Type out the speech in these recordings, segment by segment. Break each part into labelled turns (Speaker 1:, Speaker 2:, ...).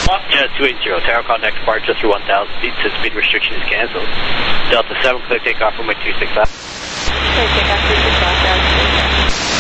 Speaker 1: Jet 280, tower contact departure through 1,000 feet, since speed restriction is canceled. Delta 7, clear takeoff from my 26 left.
Speaker 2: Clear takeoff 26 left, Delta.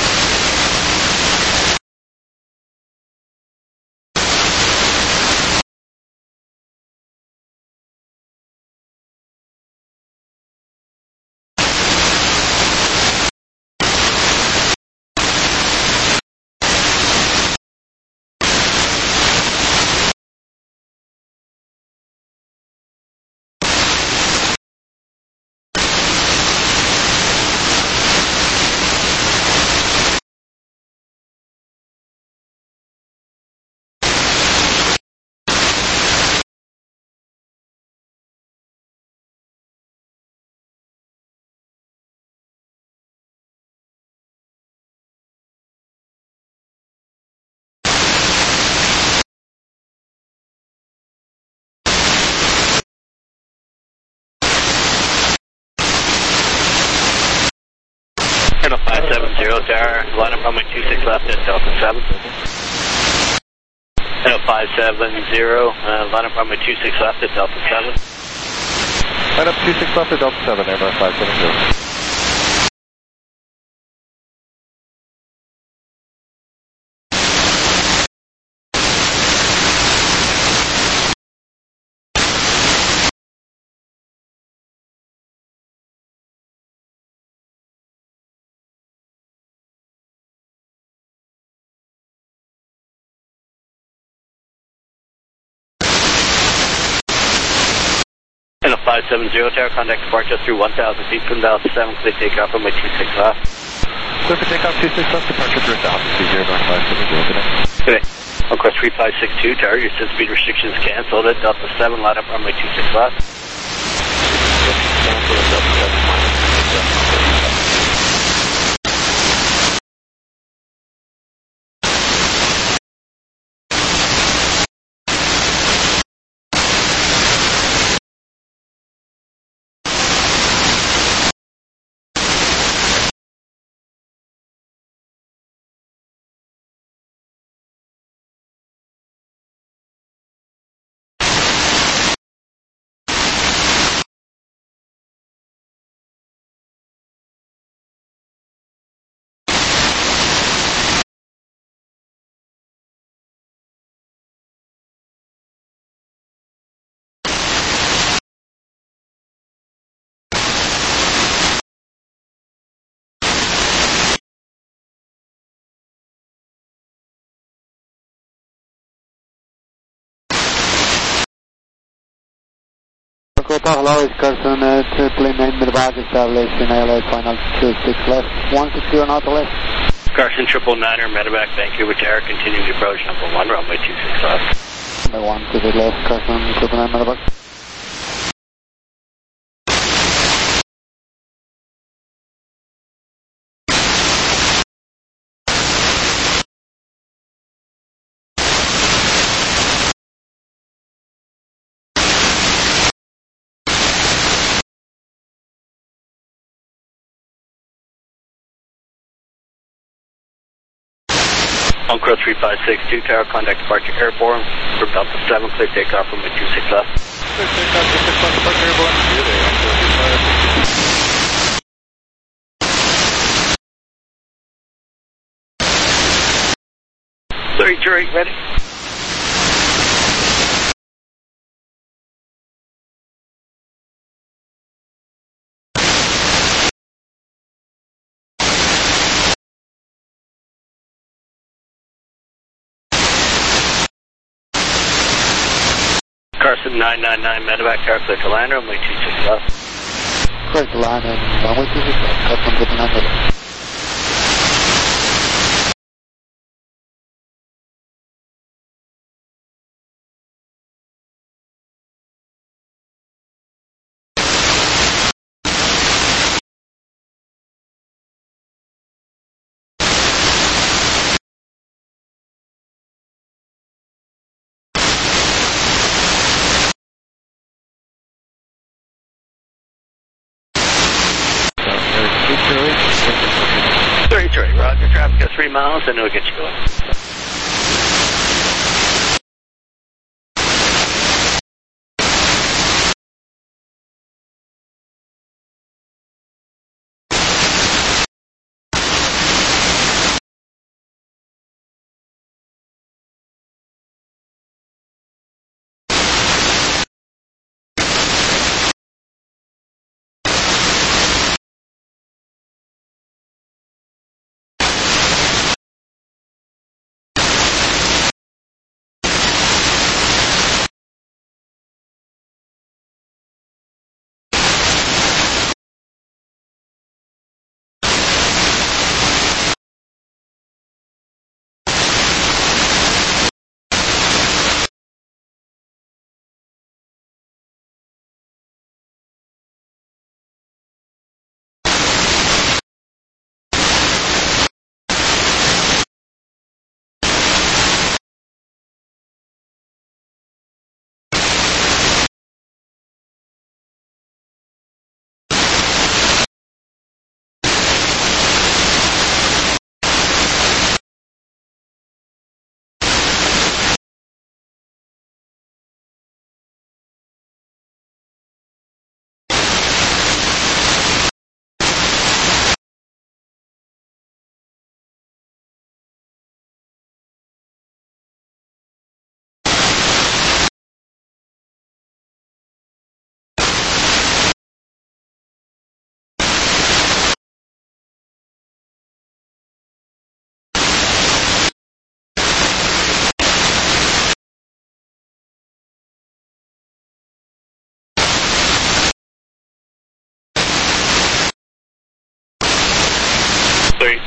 Speaker 1: Channel 570, tower, line up on my 26 left at Delta 7. Channel 570, line up on my 26 left at Delta 7.
Speaker 3: Line up 26 left at Delta 7, Air North 570.
Speaker 1: Channel 570, tower, contact departure through 1,000 feet from Delta 7, clear takeoff from my 26 left.
Speaker 3: Clear for takeoff 26 left, departure through 1,000 feet, Air North 570, good day.
Speaker 1: Good day. On course 3562, tower, your since speed restrictions canceled at Delta 7, line up on my 26 left. Cancel at Delta 7, line up.
Speaker 4: Hello, it's Carson, plane name Medevac establishing ALA final 26 left, 160 on auto left.
Speaker 1: Carson 999er, Medevac, Vancouver Tower, continuing approach number 1, runway 26 left.
Speaker 4: Number 1 to the left, Carson 999 Medevac.
Speaker 1: On course 3562, tower, contact departure airborne from Delta 7, clear takeoff from my 26 left.
Speaker 3: Clear takeoff 26 left, departure airborne, good day, on course 3562.
Speaker 1: 33, ready? Carson 999, Medevac, tower, clear to land, runway 26 left.
Speaker 4: Clear to land and runway 26 left, Carson 999 Medevac.
Speaker 1: Roger, traffic at 3 miles, and it'll get you going.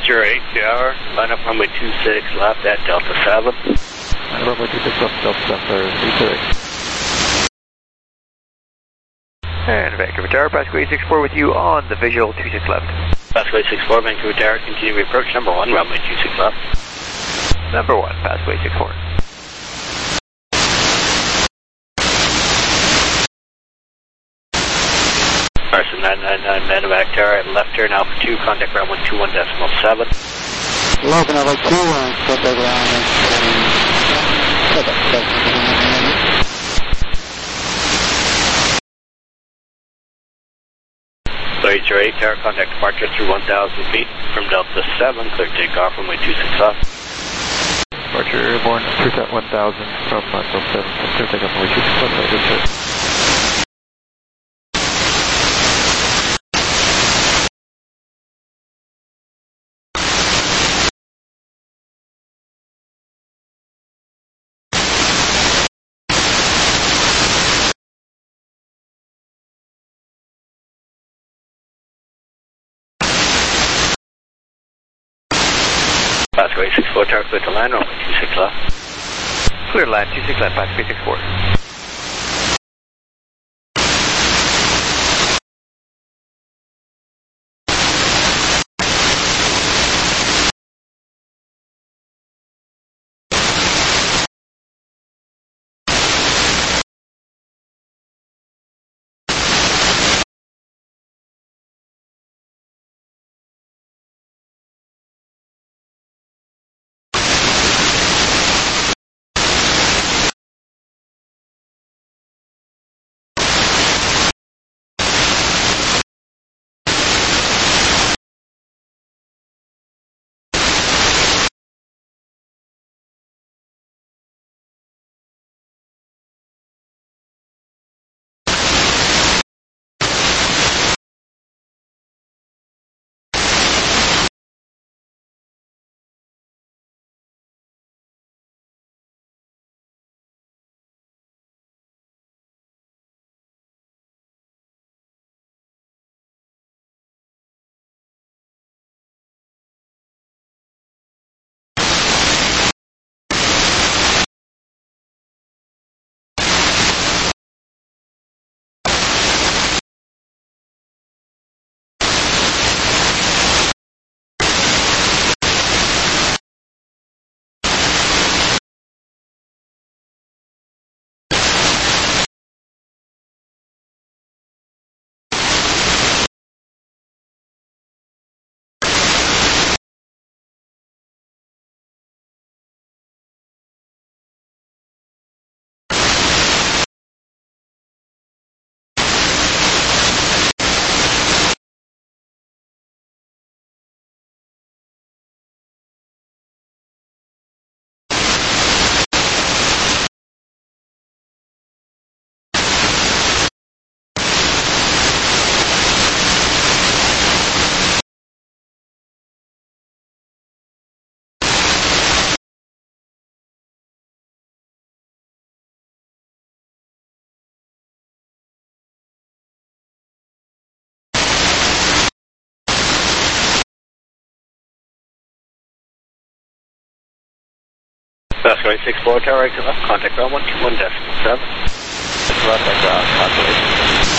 Speaker 1: 8 tower, line up runway 26 left at Delta 7.
Speaker 3: Runway 26 left, Delta 7, sir, 828.
Speaker 5: And Vancouver Tower, Pascal 864 with you on the visual 26 left.
Speaker 1: Pascal 864, Vancouver Tower, continue approach number 1, runway 26 left.
Speaker 5: Number 1, Pascal 864.
Speaker 1: Carson 999 Medevac Tower at left turn Alpha 2, contact ground 121.7.
Speaker 4: Logan over 2 and contact ground
Speaker 1: 8 tower, contact departure through 1,000 feet from Delta 7, clear takeoff runway 26 left.
Speaker 3: Departure airborne, through 1,000 from Delta 7, clear takeoff runway 26 left, good sir.
Speaker 1: Pascal 864 tower, clear to land, runway 26 left.
Speaker 5: Clear to land, 26 left, Pascal 864.
Speaker 1: Pascal 864 tower, exit left, contact ground 121.7. Left at ground, population.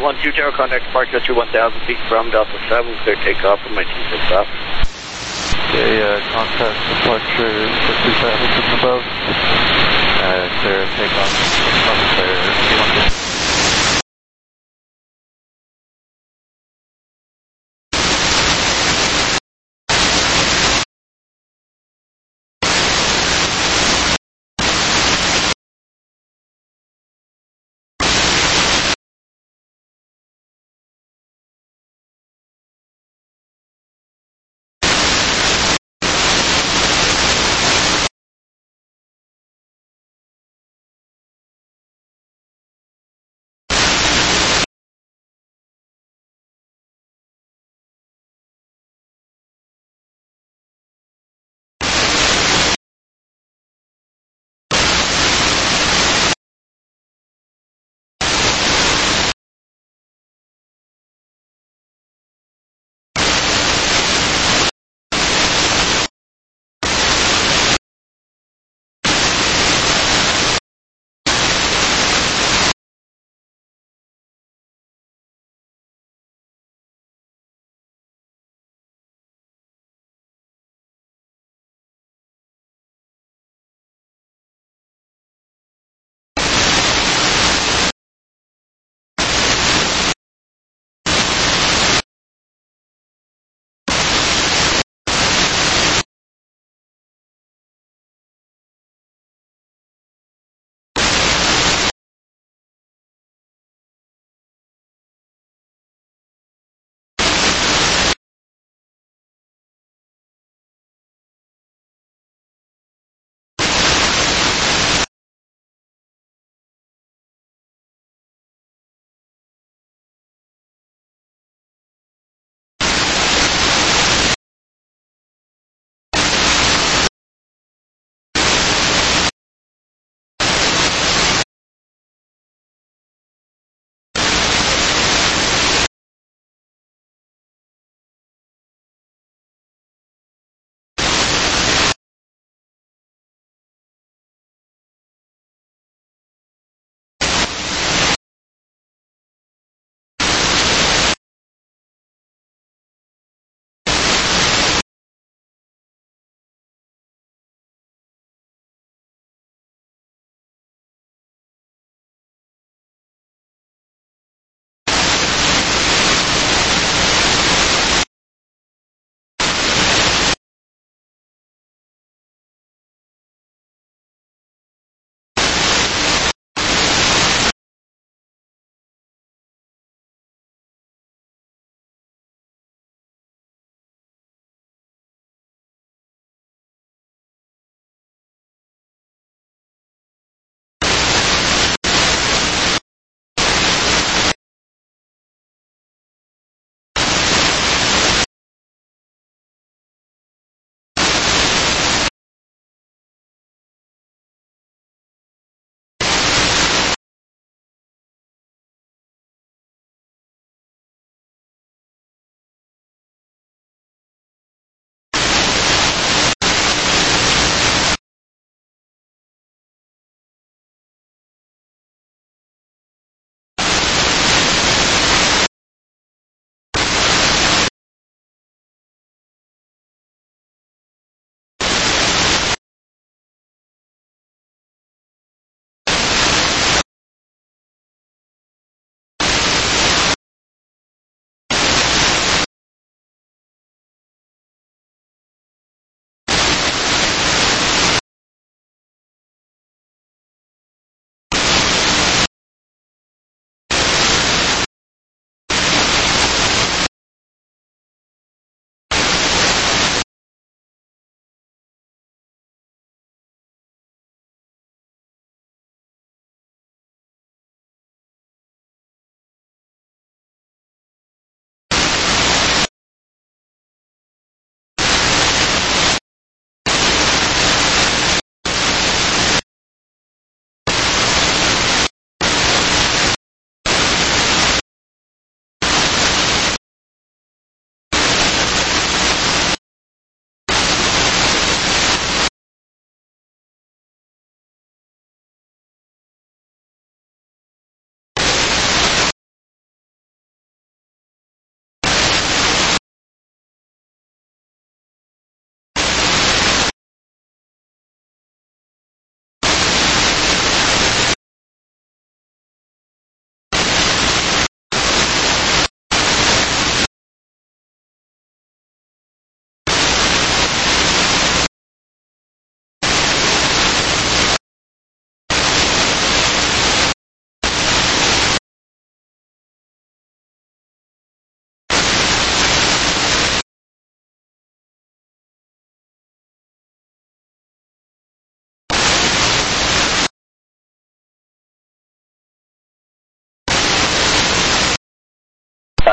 Speaker 1: 12, Tower contact departure through 1,000 feet from Delta 7, clear takeoff from my 26 off.
Speaker 3: Okay, contact departure for 2,000 above. Clear takeoff from clear T1.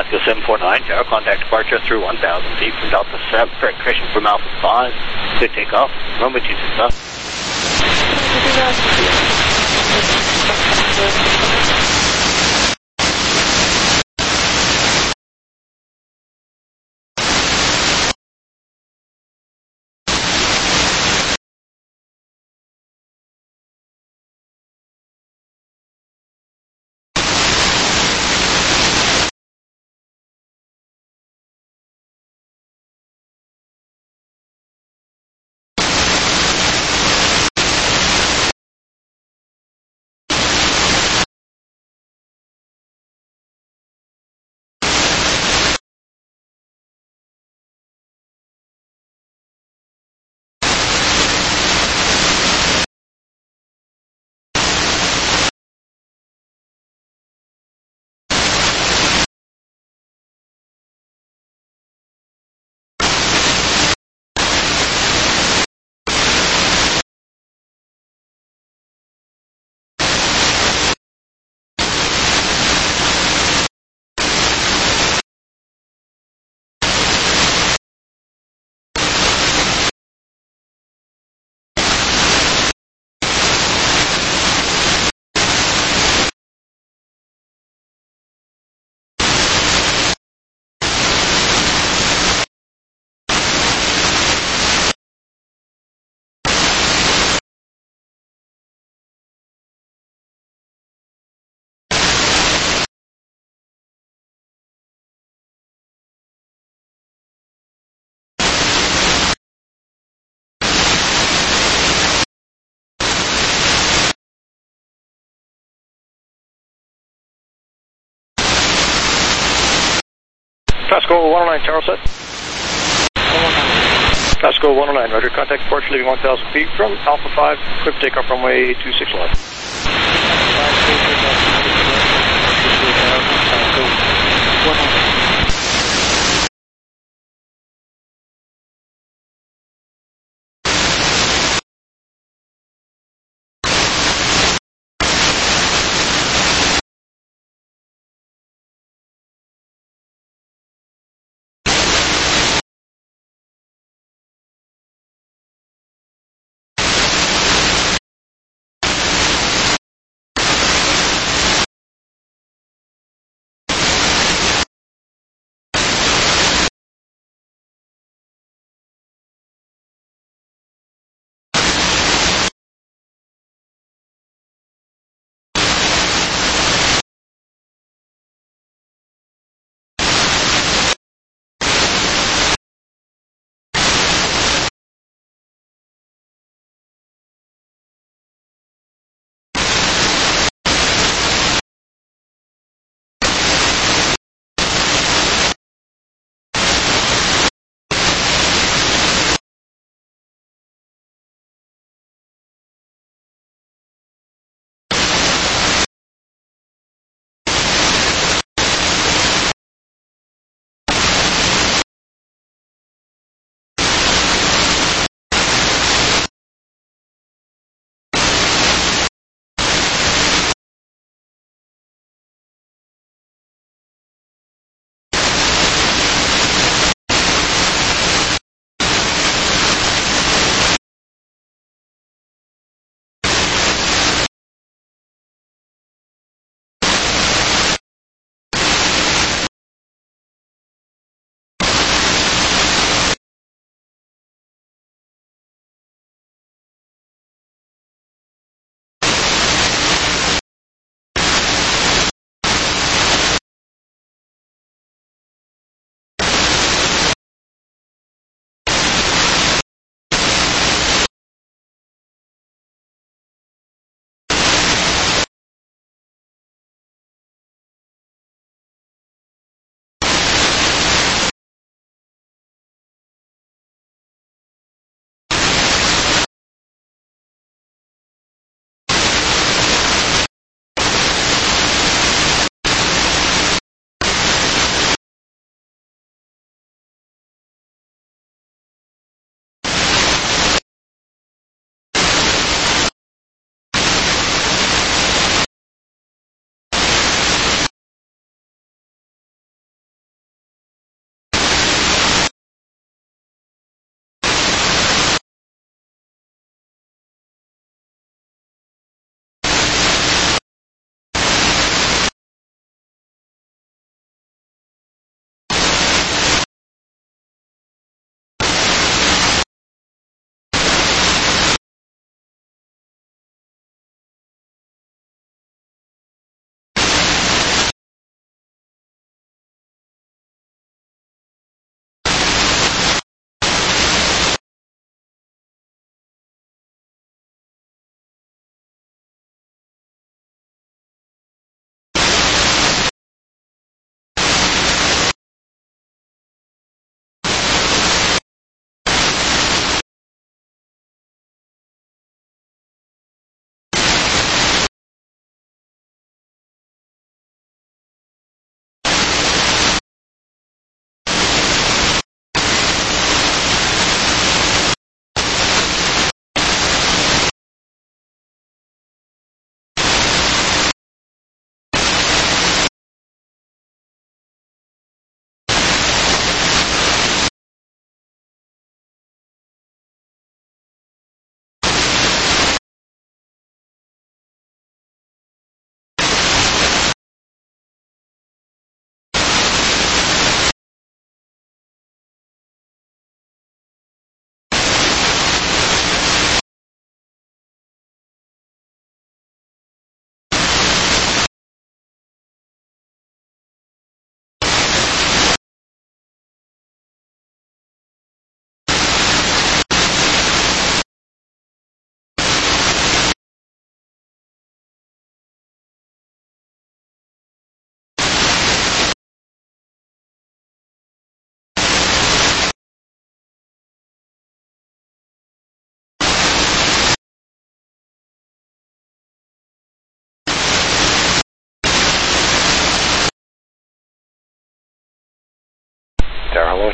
Speaker 1: Tokyo 749, tower contact departure through 1,000 feet from Delta 7, correction from Alpha 5, clear takeoff, runway 26 left.
Speaker 6: Pasco 109, tower set. 109. Pasco 109, roger. Contact departure leaving 1,000 feet from Alpha 5, clear for takeoff runway 26 left.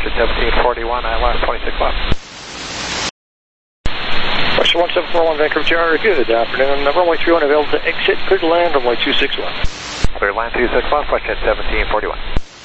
Speaker 3: Departure 1741, ILS 26 left.
Speaker 6: Question 1741, Vancouver Tower, good afternoon. Runway 31 available to exit, clear to land, runway 26 left.
Speaker 3: Clear land 26 left, question 1741.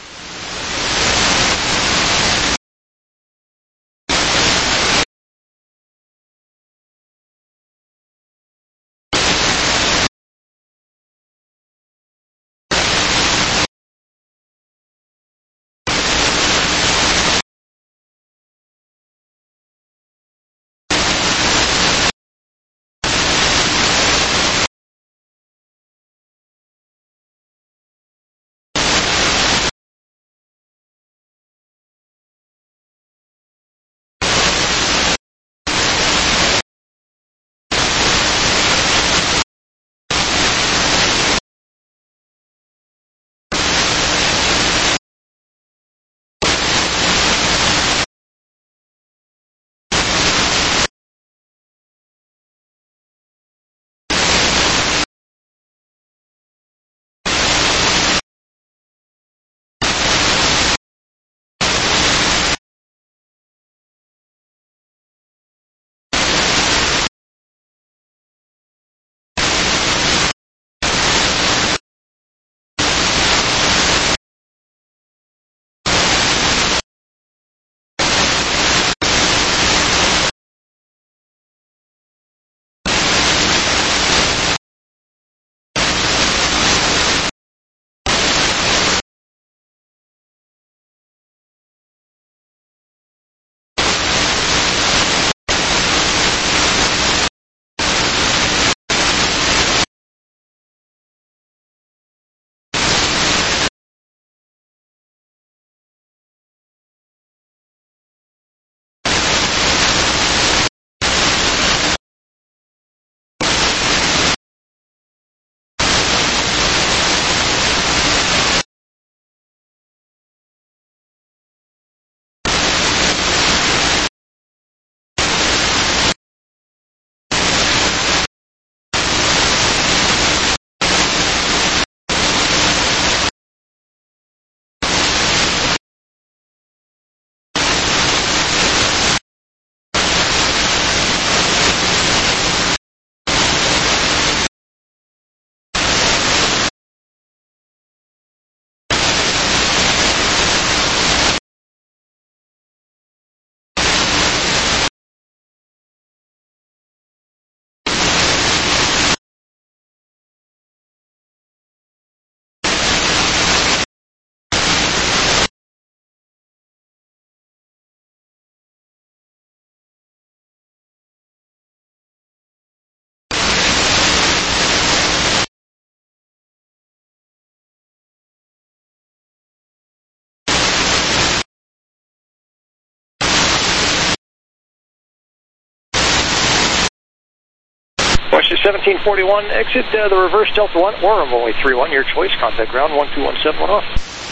Speaker 6: Question 1741, exit the reverse Delta 1 or runway 31, your choice, contact ground 12171 off.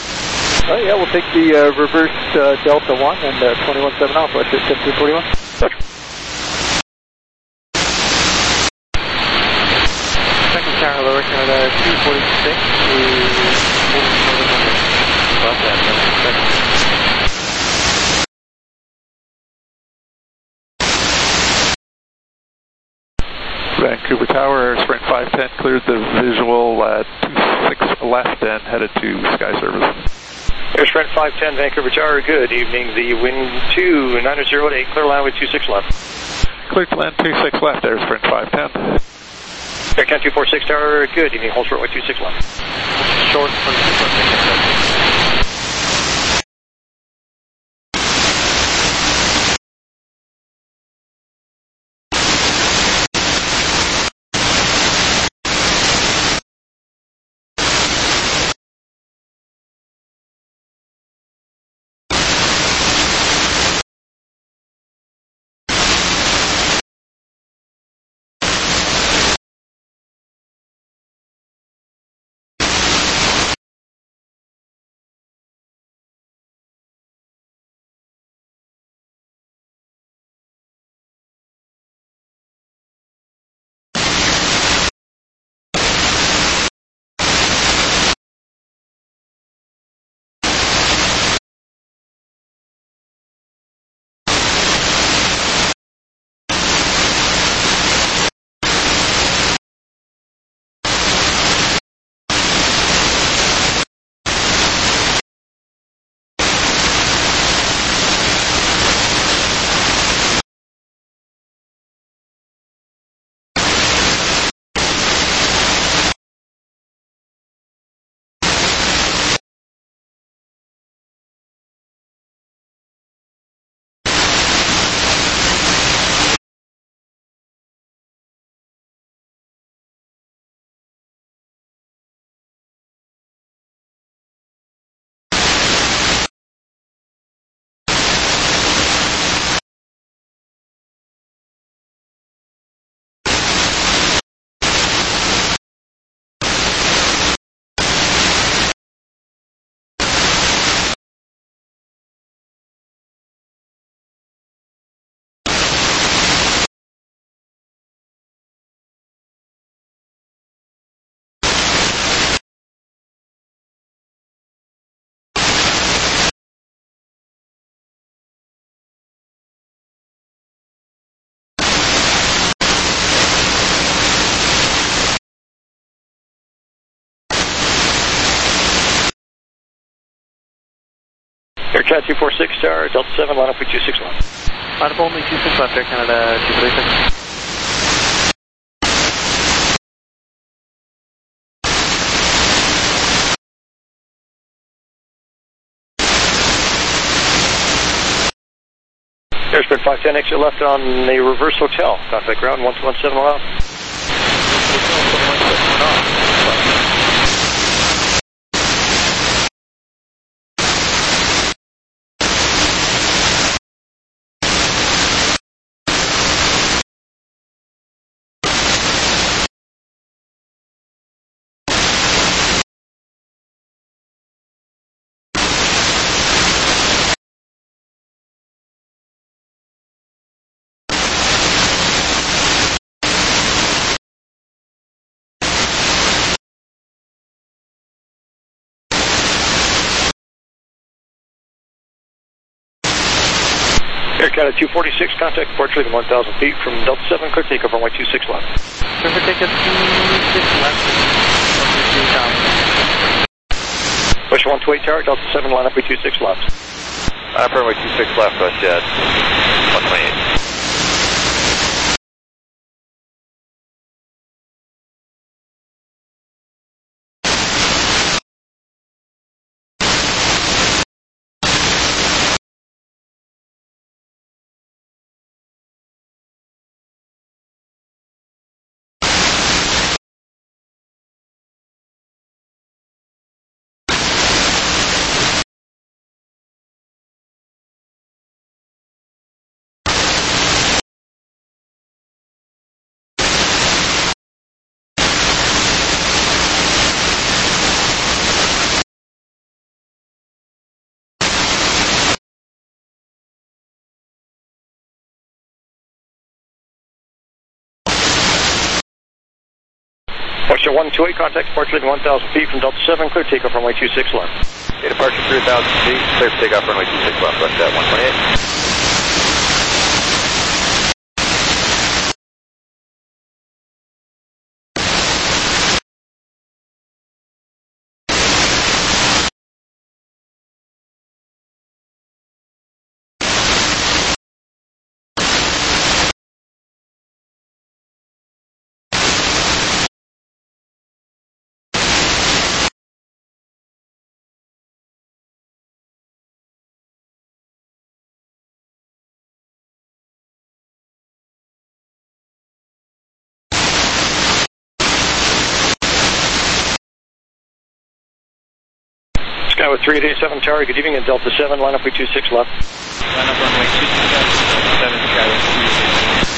Speaker 3: Yeah, we'll take the reverse Delta 1 and 217 off, let's hit 1741.
Speaker 6: Roger.
Speaker 3: Second tower, lower Canada 246 About that, second. Vancouver Tower, Sprint 510 cleared the visual at 26 left and headed to Sky Service.
Speaker 6: Air Sprint 510, Vancouver Tower, good evening. The wind 290 to 8, clear land with 26 left.
Speaker 3: Cleared to land 26 left, Air Sprint 510.
Speaker 6: Aircam 246 Tower, good evening. Hold short with 26 left.
Speaker 3: Short 26 left.
Speaker 6: AirCat 246 Tower, Delta 7, line up with 26 left.
Speaker 7: Line up only 26 left, Air Canada 246.
Speaker 6: Airspread 510, exit left on the reverse hotel. Contact ground 1217 mile. Air Canada 246, contact departure leaving 1,000 feet from Delta 7, clear takeoff runway 26 left.
Speaker 7: Clear for takeoff 26 left.
Speaker 6: Push 128 tower, Delta 7, line up with 26 left.
Speaker 5: Line up runway 26 left, Jet 128. Western 128, contact departure leaving 1,000 feet from Delta 7, clear takeoff runway 26 left. Okay, departure 3,000 feet, clear for takeoff runway 26 left, Westjet 128.
Speaker 6: Sky with 3887 tower, good evening, and Delta 7, line up with 26 left.
Speaker 7: Line up runway 26 left, 7 Sky with 3887.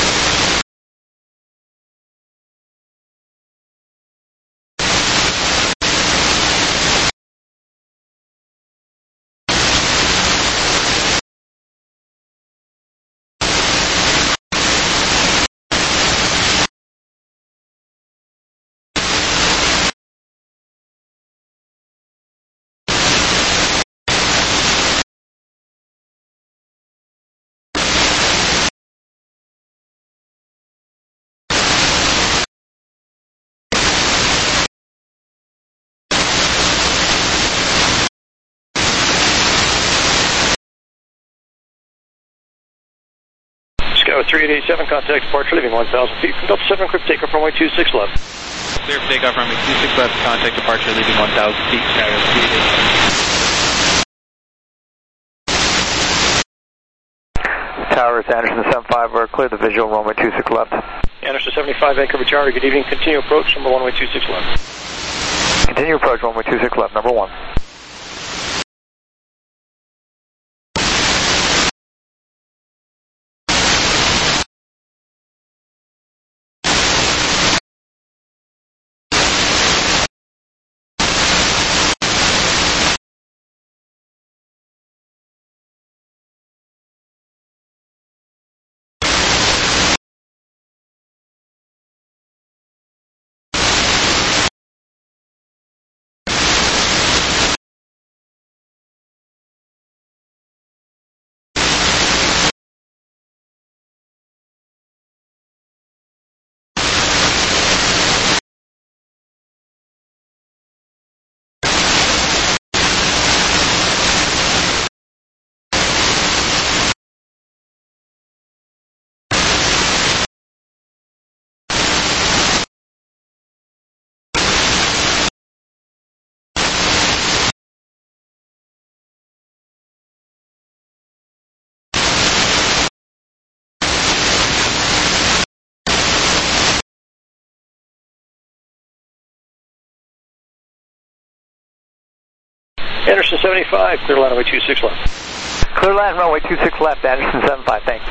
Speaker 6: Sky with 3887, contact departure leaving 1,000 feet from Delta 7, clear for takeoff runway 26 left.
Speaker 7: Clear for takeoff runway 26 left, contact departure leaving 1,000 feet, Sky with 3887.
Speaker 5: Towers, Anderson 75, we're clear the visual, runway 26 left.
Speaker 6: Anderson 75, Vancouver Tower, good evening, continue approach, number 1, runway 26 left.
Speaker 5: Continue approach, runway 26 left, number 1.
Speaker 6: Anderson 75, clear line runway 26 left.
Speaker 8: Clear line runway 26 left, Anderson 75, thanks.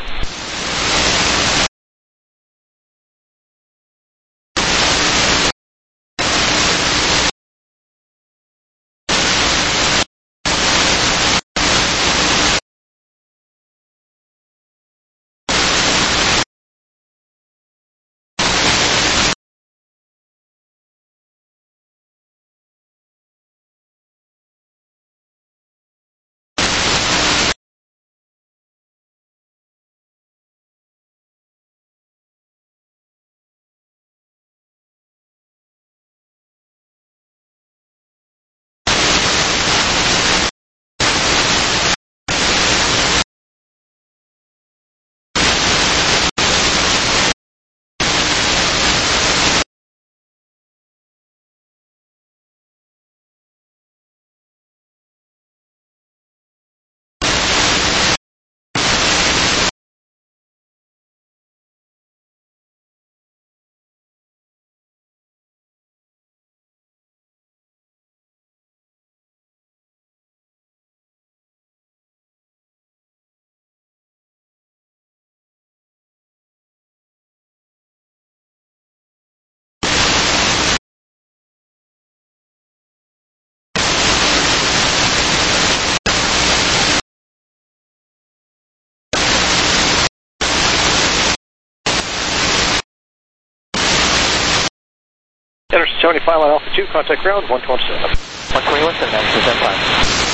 Speaker 6: Anderson 75, line Alpha 2, contact ground 127.
Speaker 8: 121, Anderson 75.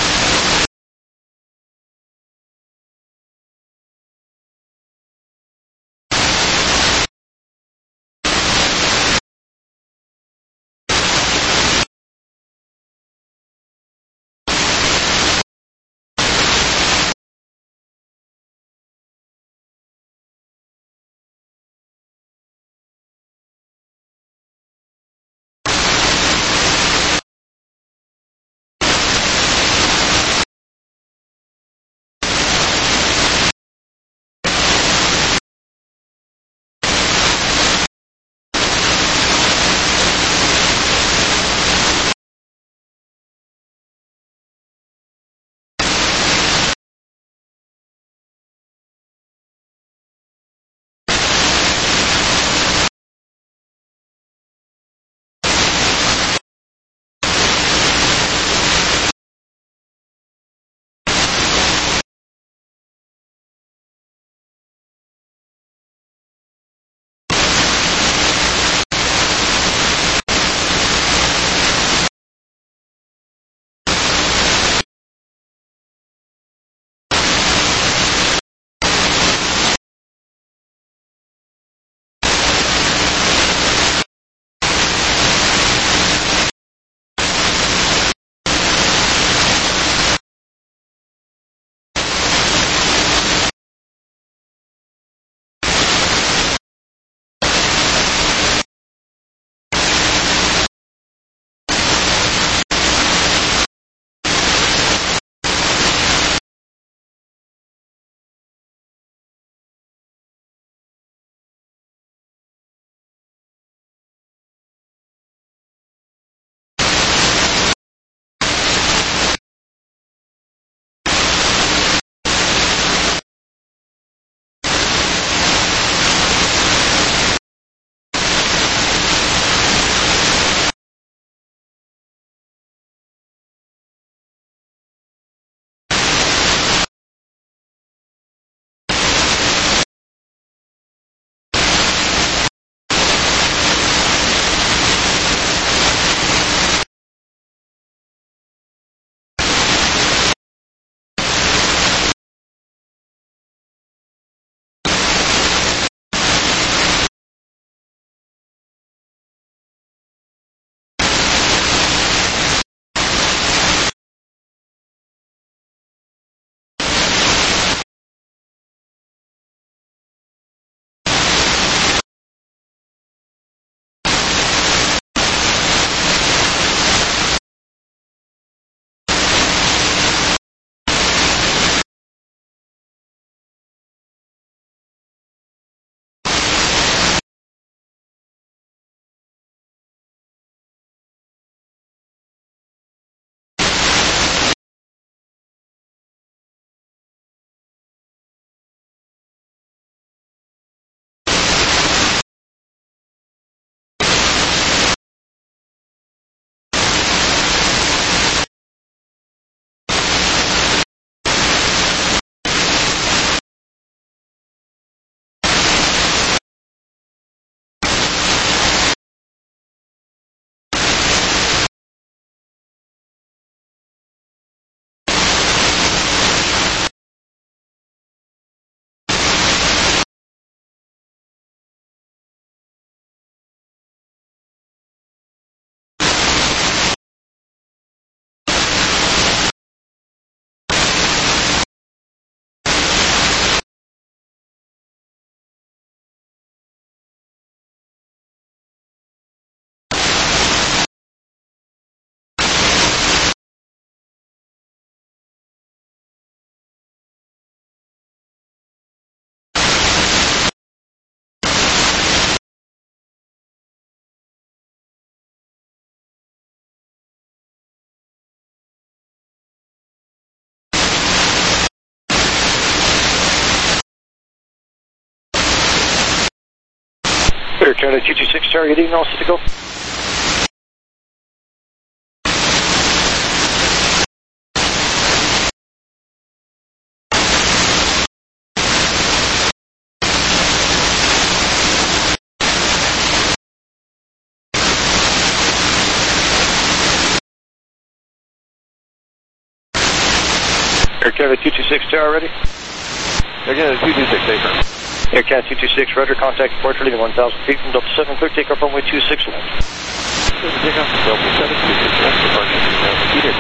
Speaker 6: Canada 226 Tower, good evening, all set to go. Air Canada 226 Tower, ready?
Speaker 5: Air Canada 226, affirm.
Speaker 6: Air Canada 226, roger, contact departure, leaving 1,000 feet from Delta 7, clear takeoff runway 26 left.
Speaker 5: Takeoff from Delta 7, 26 left, departure, repeated.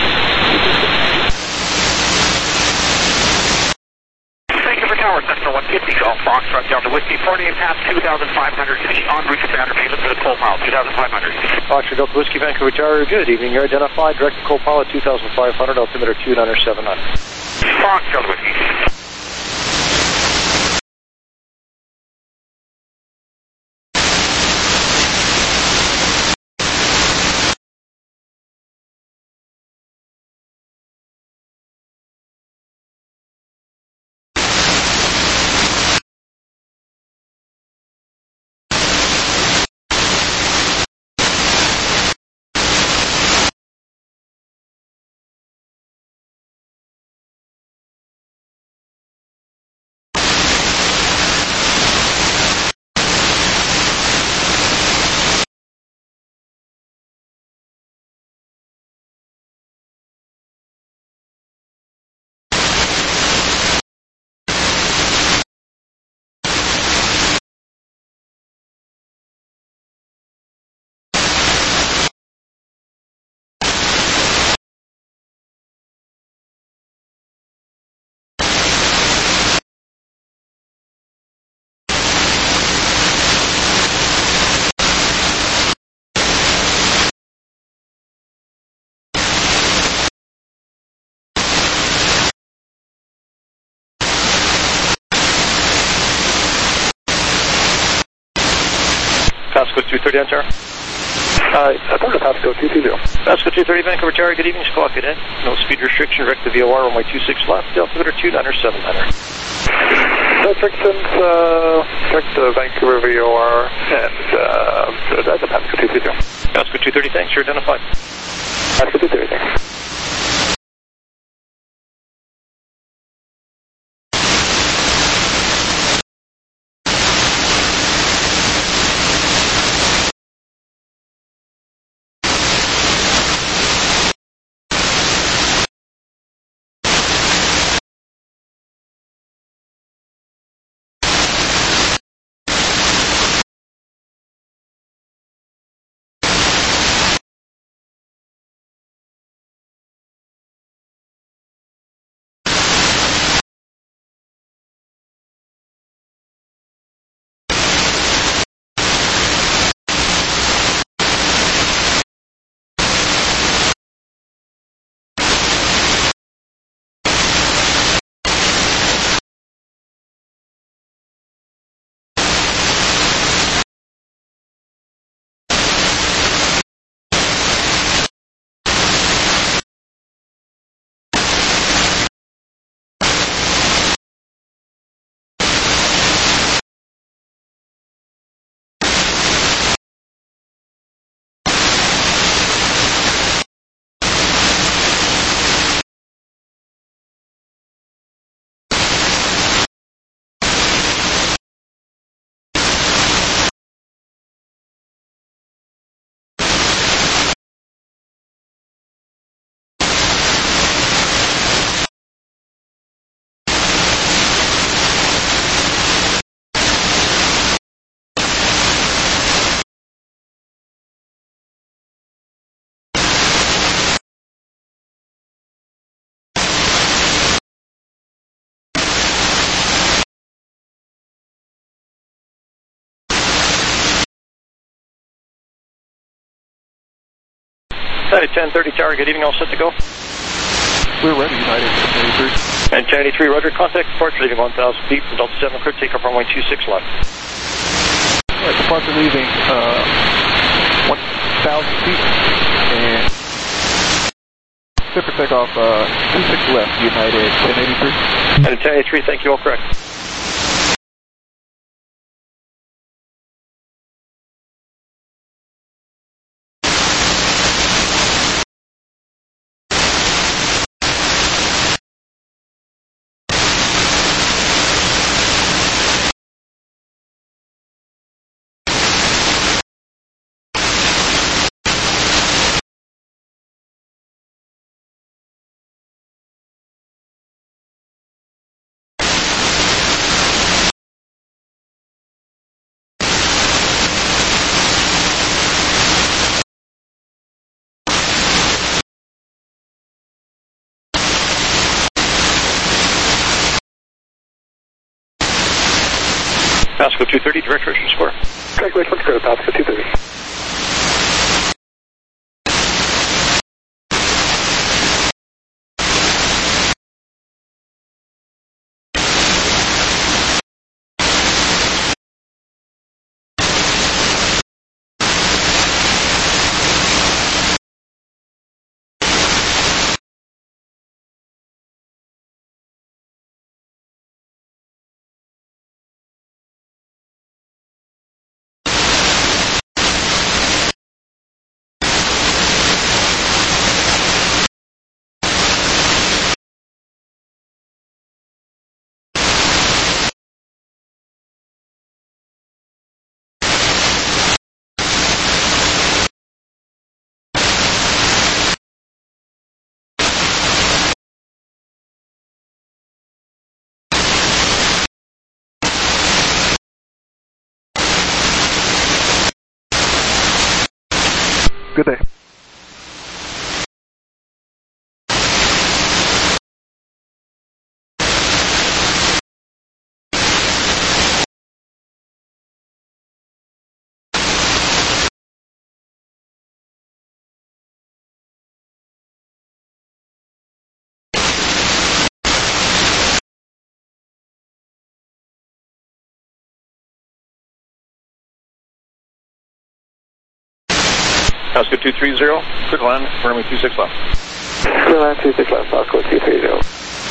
Speaker 9: Thank you for tower, Cessna 150, Golf Foxtrot, Delta Whiskey, 48 past 2,500 feet, en route to Boundary Bay, look for the co-pilot, 2,500.
Speaker 6: Foxtrot, Delta Whiskey, Vancouver Tower, good evening, you're identified, direct to co-pilot 2,500, altimeter 2 under 700.
Speaker 9: Fox, Delta Whiskey.
Speaker 6: Pasco 230 on tower.
Speaker 5: Affirmative, Pasco 220.
Speaker 6: Pasco 230, Vancouver Tower, good evening, clock it in. No speed restriction, direct to VOR, runway 26 left, altimeter 2 under 700.
Speaker 5: Restrictions, direct to Vancouver VOR, and that's a Pasco 220.
Speaker 6: Pasco 230, thanks, you're identified.
Speaker 5: Pasco 230, thanks.
Speaker 6: United 1030 Tower, good evening, all set to go.
Speaker 3: We're ready, United 1083.
Speaker 6: And 1083, roger, contact departure, leaving 1,000 feet from Delta 7, clear takeoff runway 26 left.
Speaker 3: Right, departure leaving 1,000 feet and clear for takeoff 26 left, United 1083.
Speaker 6: And 1083, thank you, all correct. Pasco 230, direct direction square.
Speaker 5: Calculate for clear, Pasco 230.
Speaker 3: Good day.
Speaker 6: Pasco 230, clear to land, runway 26 left.
Speaker 5: Clear land 26 left, Pasco 230.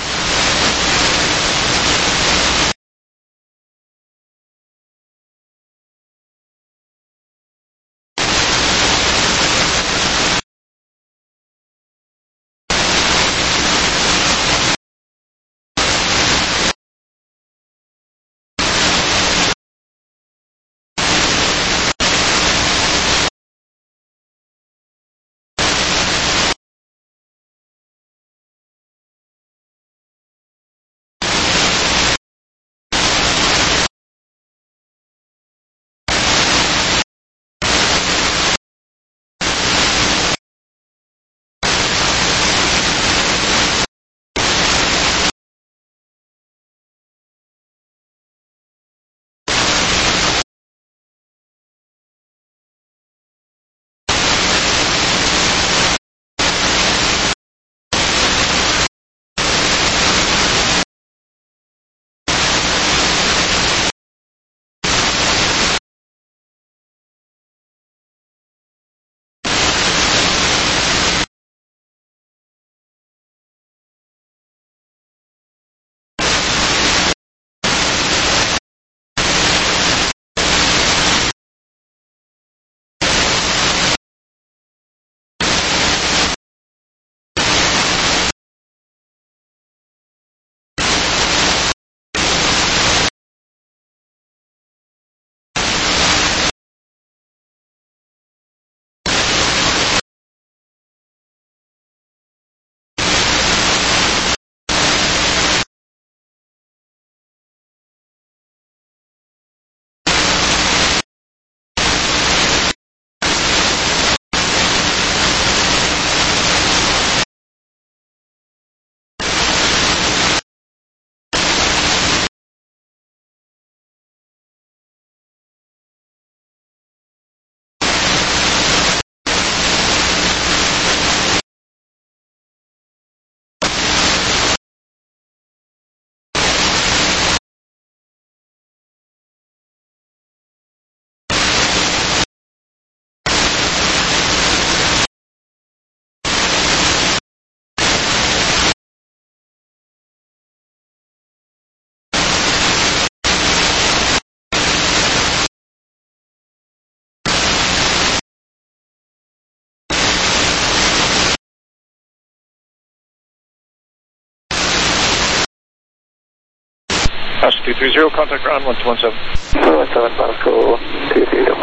Speaker 6: Pasco 230, contact ground 1217.
Speaker 5: 217, Pasco 230.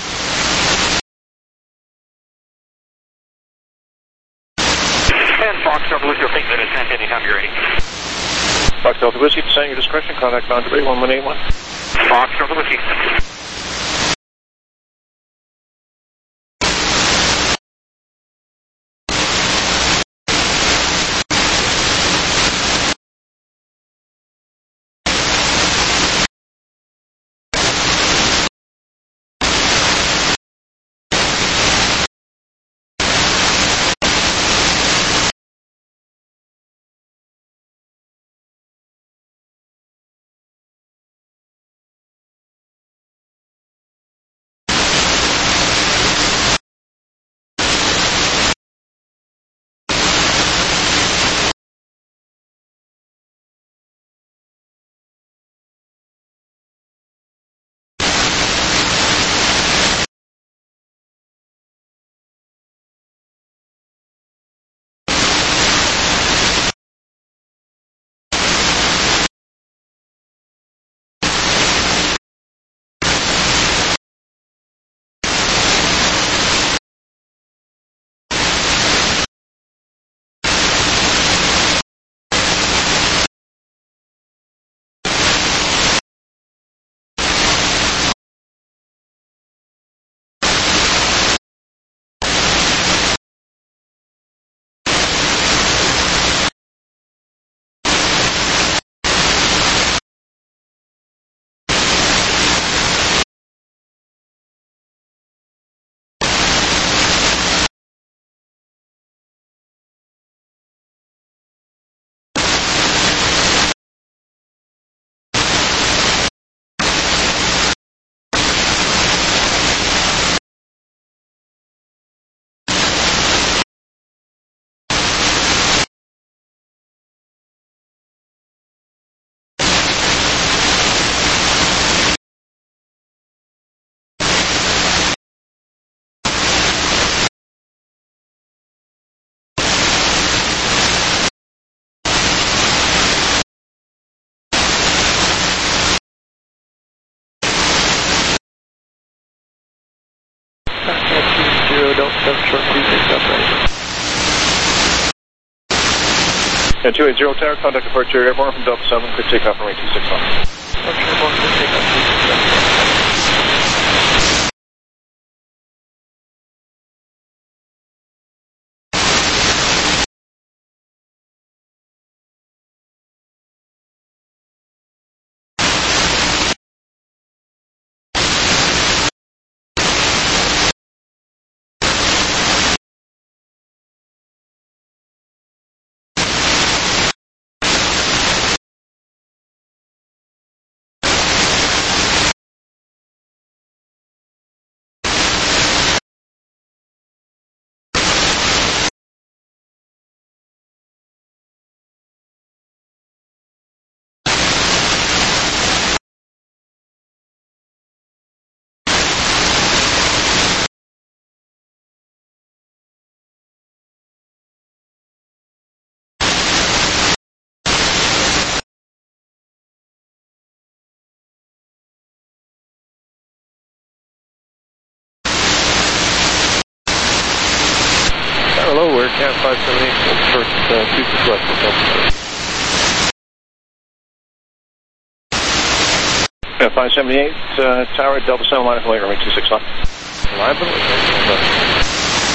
Speaker 9: And Fox Delta Whiskey, take that ascent anytime you're ready.
Speaker 6: Fox Delta Whiskey, descending your discretion, contact ground debris 1181.
Speaker 9: Fox Delta Whiskey.
Speaker 6: short 26 left, right. And 280 tower, contact departure airborne from Delta 7, clear takeoff runway 26 left.
Speaker 8: Departure airborne, clear takeoff 26 left.
Speaker 6: Hello, we're CAT 578, short 26 left from Delta 7. CAT 578, tower Delta 7, line of flight runway 26 left. Reliable, left.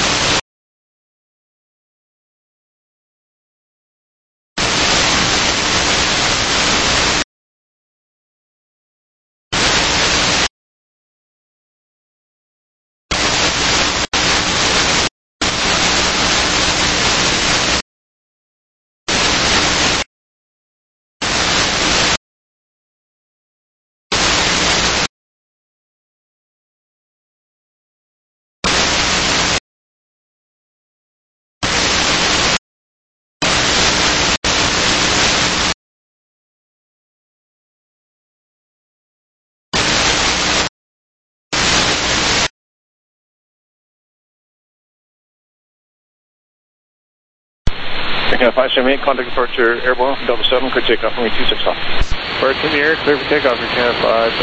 Speaker 6: CAT 578, contact departure airborne from Delta 7, clear takeoff runway 26 left.
Speaker 3: Departure in the air, clear for takeoff for CAT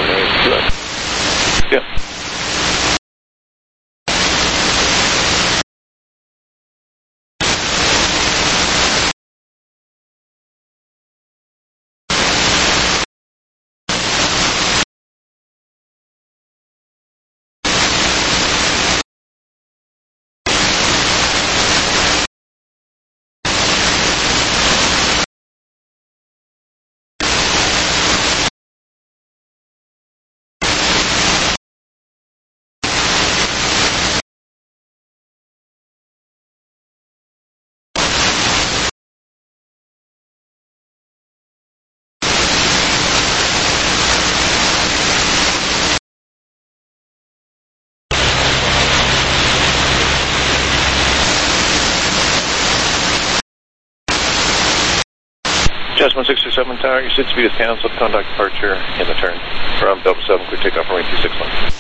Speaker 3: 578.
Speaker 6: Yeah. Just 167 tower, your sit speed is canceled, contact departure in the turn from Delta 7, clear takeoff runway 26 left.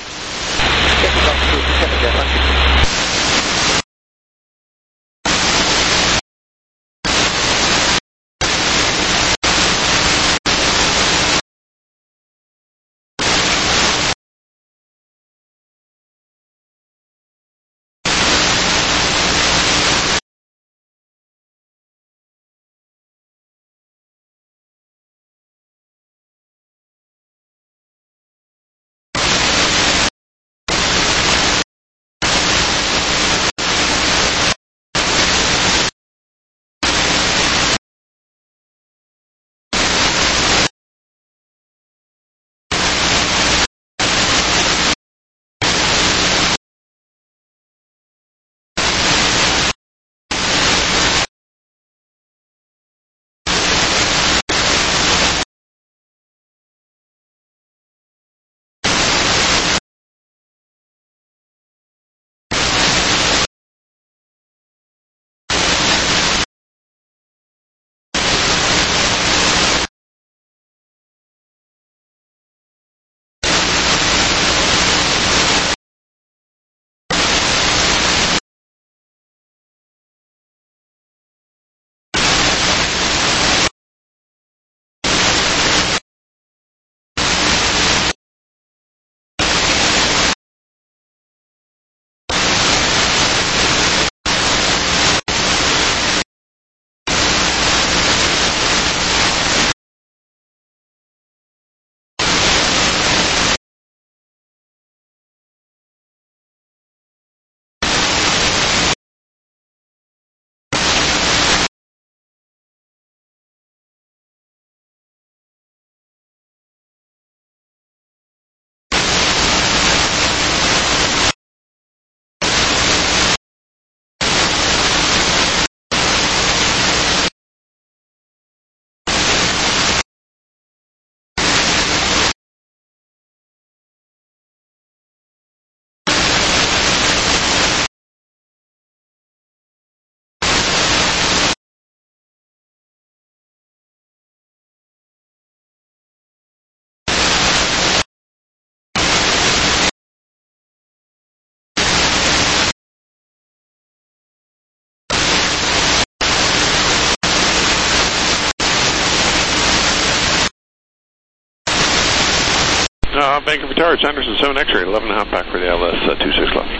Speaker 10: Vancouver Tower, it's Anderson 7 X-ray, 11.5 back for the LS, 26 left.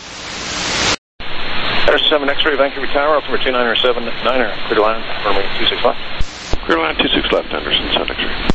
Speaker 6: Anderson 7 X-ray, Vancouver Tower, altimeter 2979er, clear to land, runway 26 left.
Speaker 10: Clear to land 26 left, Anderson 7 X-ray.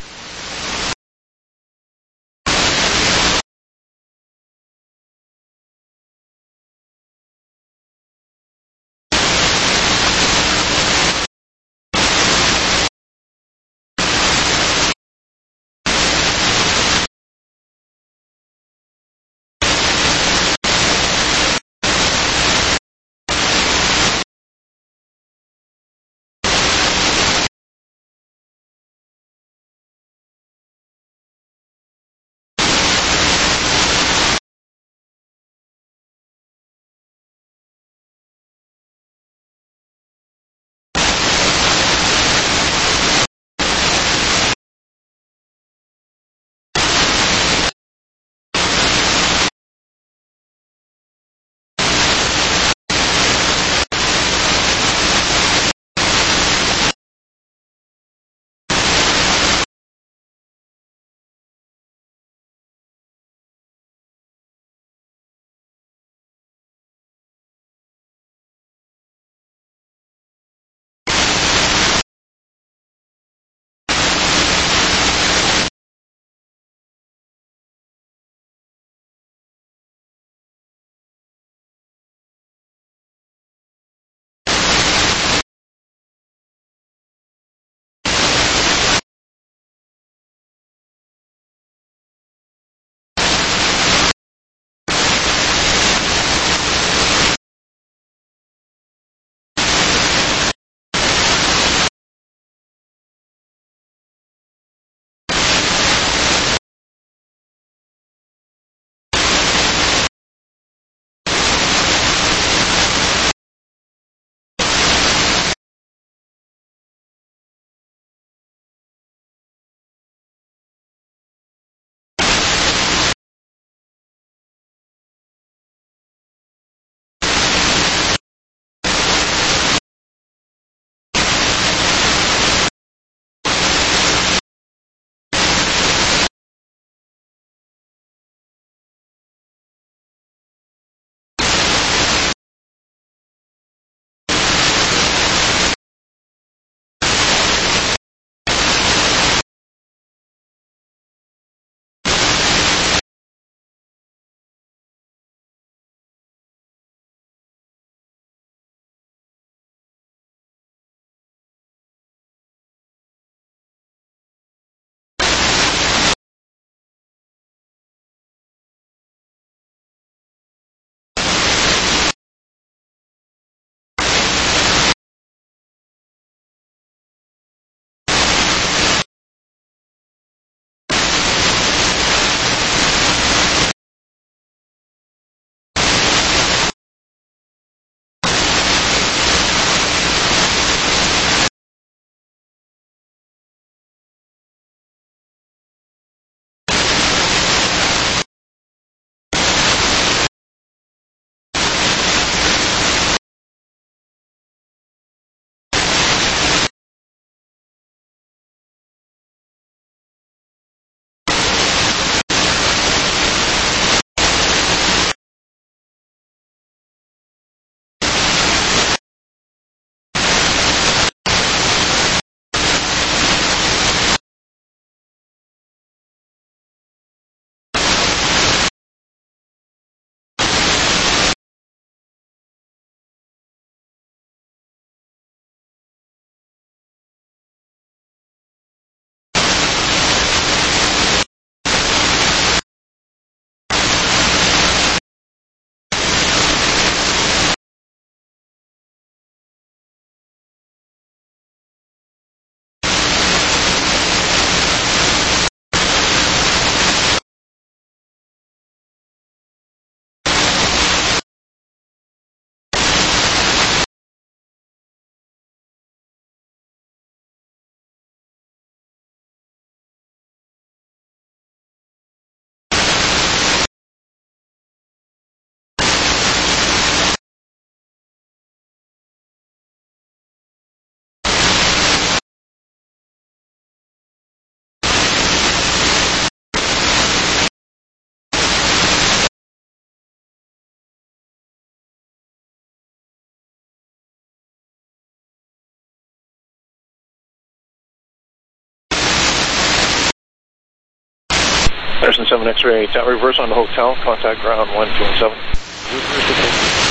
Speaker 6: Harrison 7 X-ray, reverse on the hotel, contact ground 1217.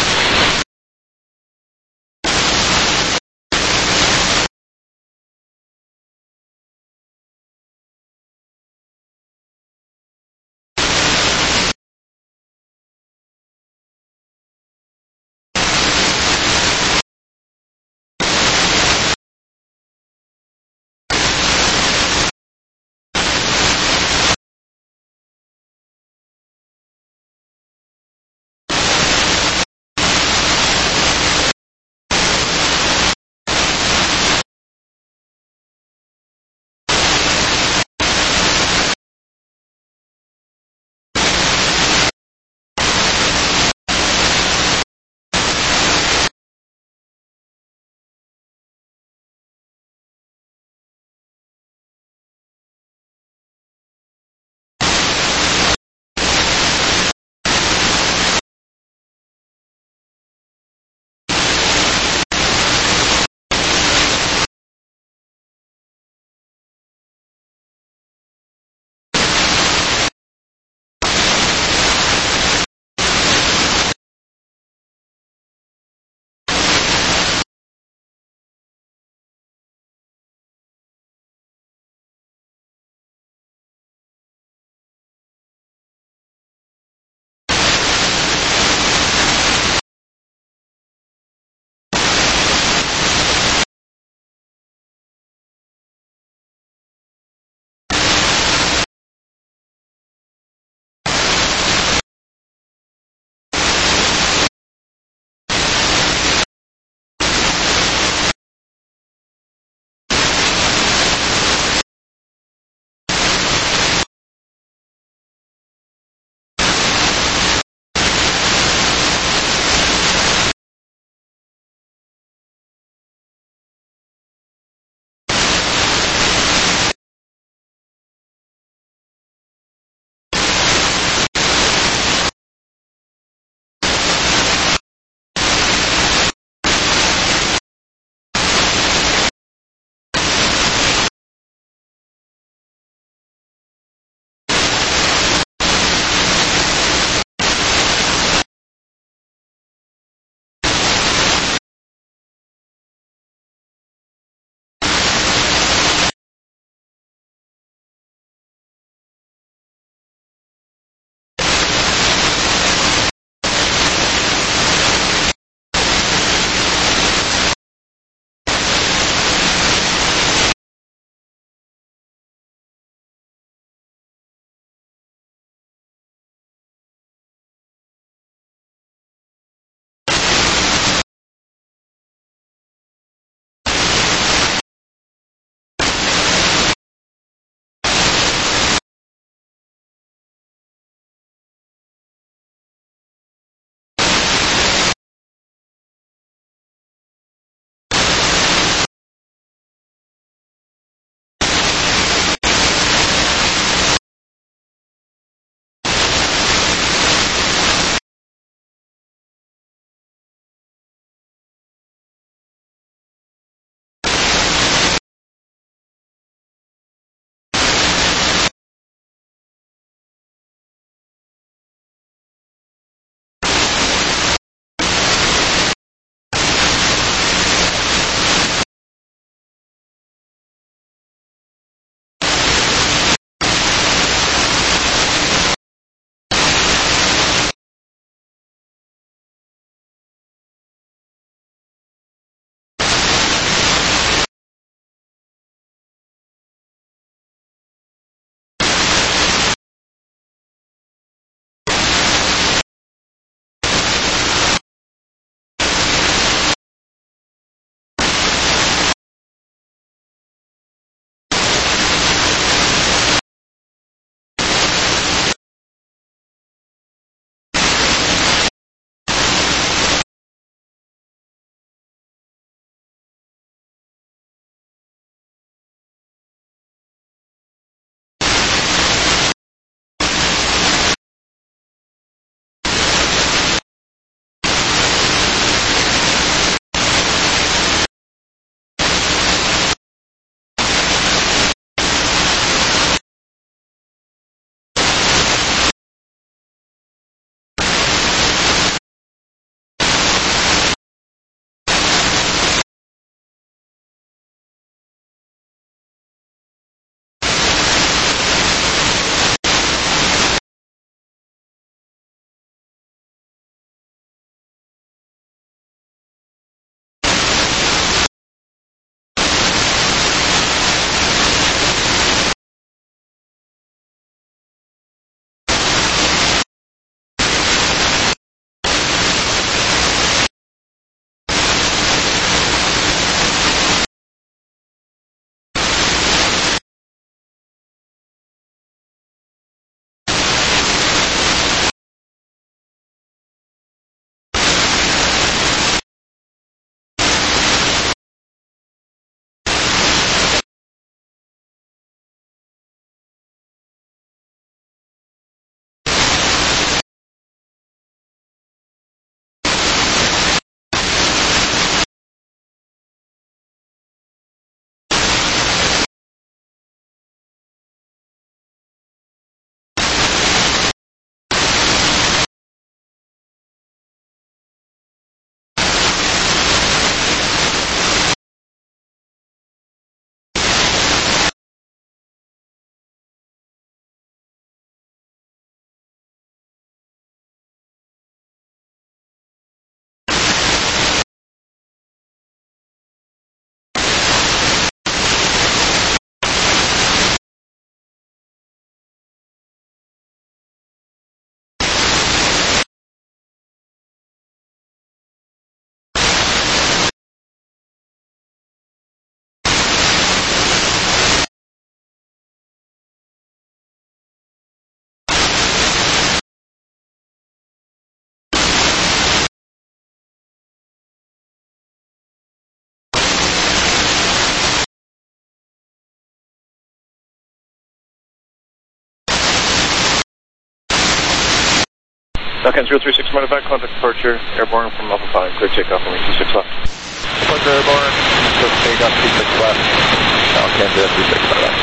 Speaker 5: Falcon 036 medevac, contact departure, airborne from Alpha 5, clear takeoff from 26 left.
Speaker 6: Departure airborne, clear takeoff 26 left, Falcon 036 medevac.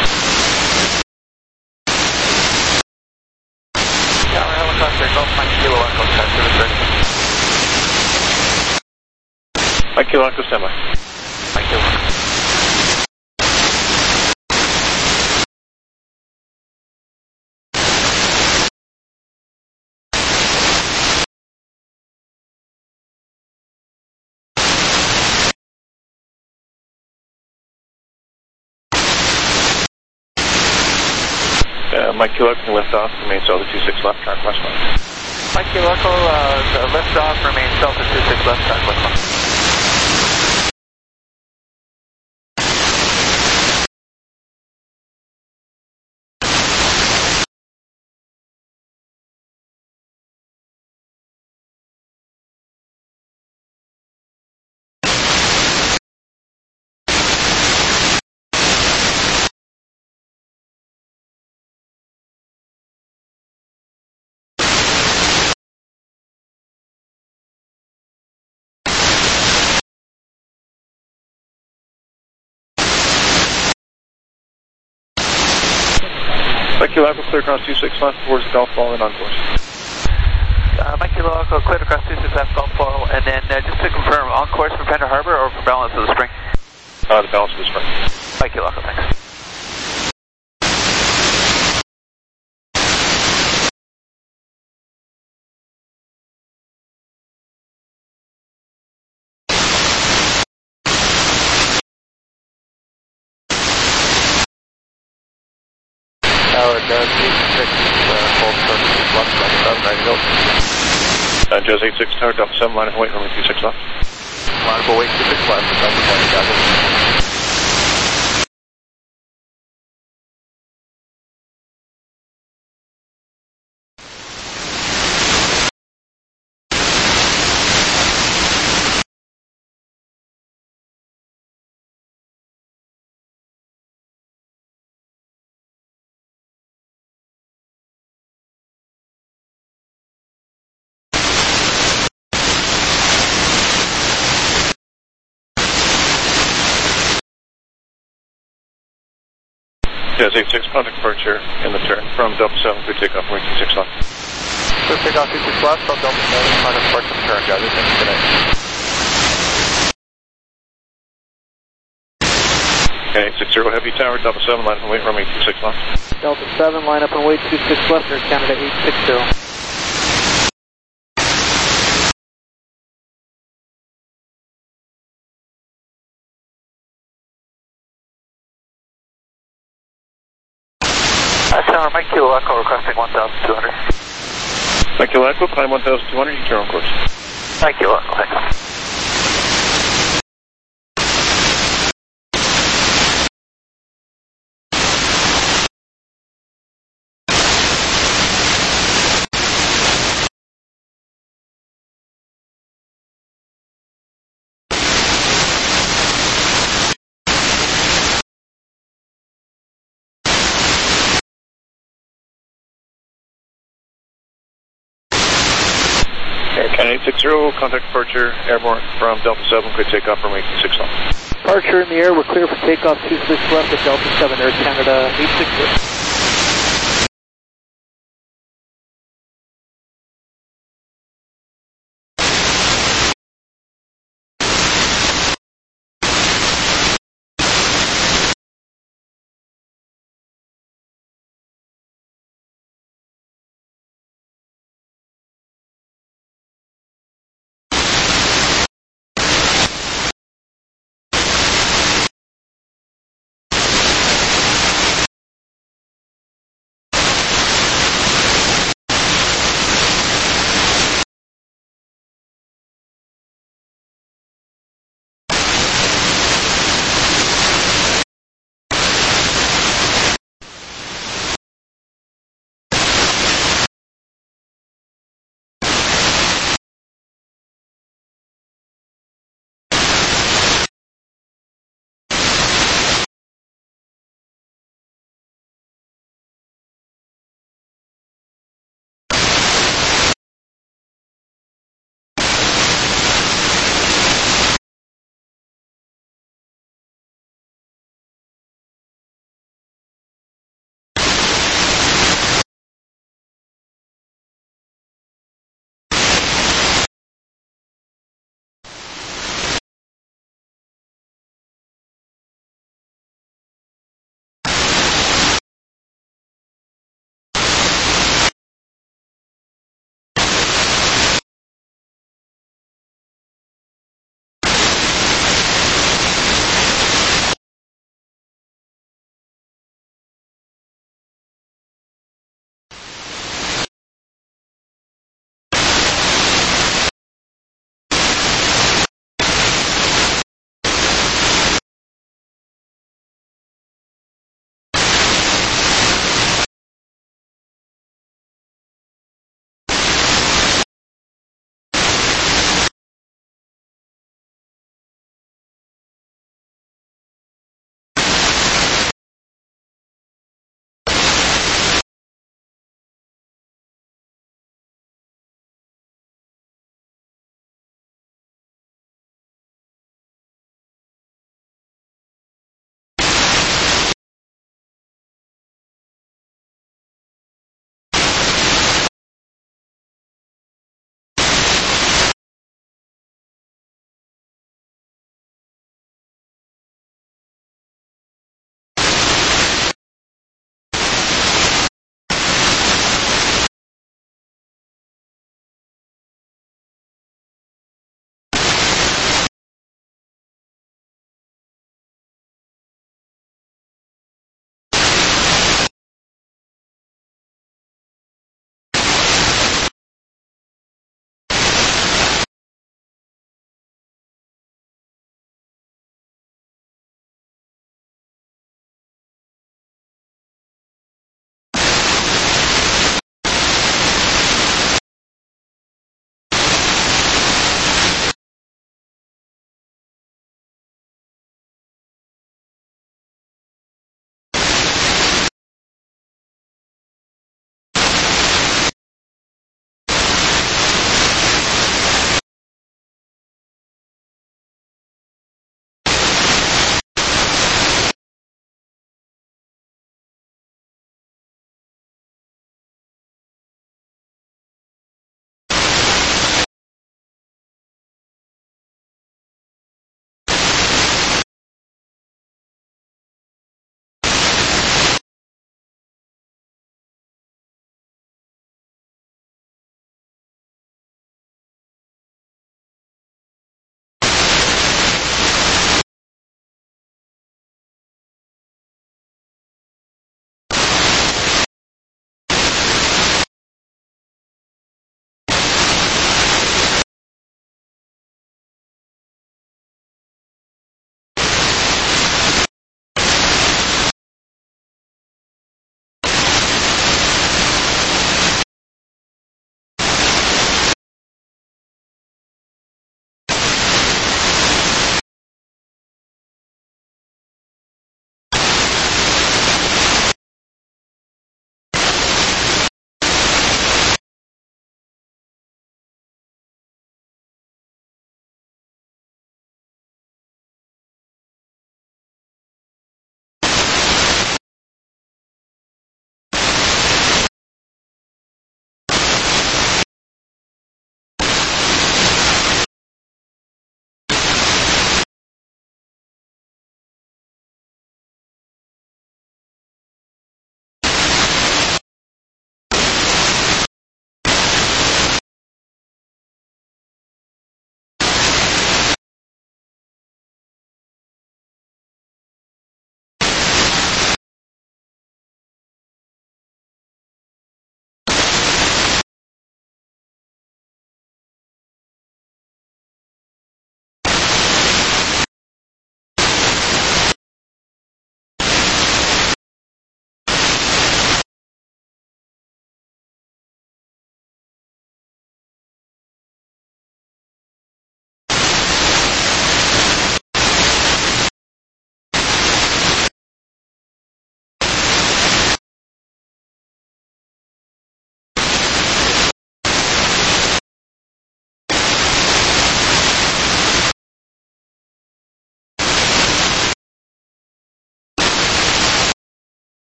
Speaker 8: Tower helicopter, Golf Mike Kilo Echo, service ready.
Speaker 5: Mike Kilo Echo, standby.
Speaker 8: Mike Kilo.
Speaker 5: Mike Kilo Echo, lift off, remain Delta 26 left, track westbound.
Speaker 8: Mike Kilo Echo, lift off, remain Delta 26 left, track westbound.
Speaker 5: Mike Kilo Echo, clear across 26 left towards the Gulf Ball and on course.
Speaker 8: Mike Kilo Echo, cleared across 26 left, Golf Ball, and then just to confirm, on course for Pender Harbor or for balance of the spring?
Speaker 5: The balance of the spring.
Speaker 8: Mike Kilo Echo, thanks. Tower, Jazz 86, hold service left, Delta 7, ready to go.
Speaker 5: Jazz 86, Tower, Delta 7, line of weight, runway 26 left.
Speaker 8: Line of weight 26 left, Delta 7, got it.
Speaker 5: Jazz 86, contact departure in the turn from Delta 7, clear takeoff from 26 left.
Speaker 8: Clear takeoff 26 left, from Delta 7, contact departure in turn, got it, thanks for today.
Speaker 5: Okay, 60 Heavy Tower, Delta 7, line up and wait, runway 26 left.
Speaker 4: Delta 7, line up and wait 26 left, Air Canada 860.
Speaker 8: Tower, Mike Kilo Echo, requesting 1,200.
Speaker 5: Mike Kilo Echo, climb 1,200, you turn on course.
Speaker 8: Mike Kilo Echo, thanks.
Speaker 5: Okay, 860, contact departure, airborne from Delta 7, clear takeoff from 26 left.
Speaker 4: Departure in the air, we're clear for takeoff 26 left at Delta 7, Air Canada 860.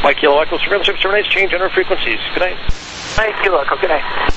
Speaker 6: Mike Kilo Echo, surveillance service terminates, change enter frequencies. Good night.
Speaker 8: Mike Kilo Echo, good night.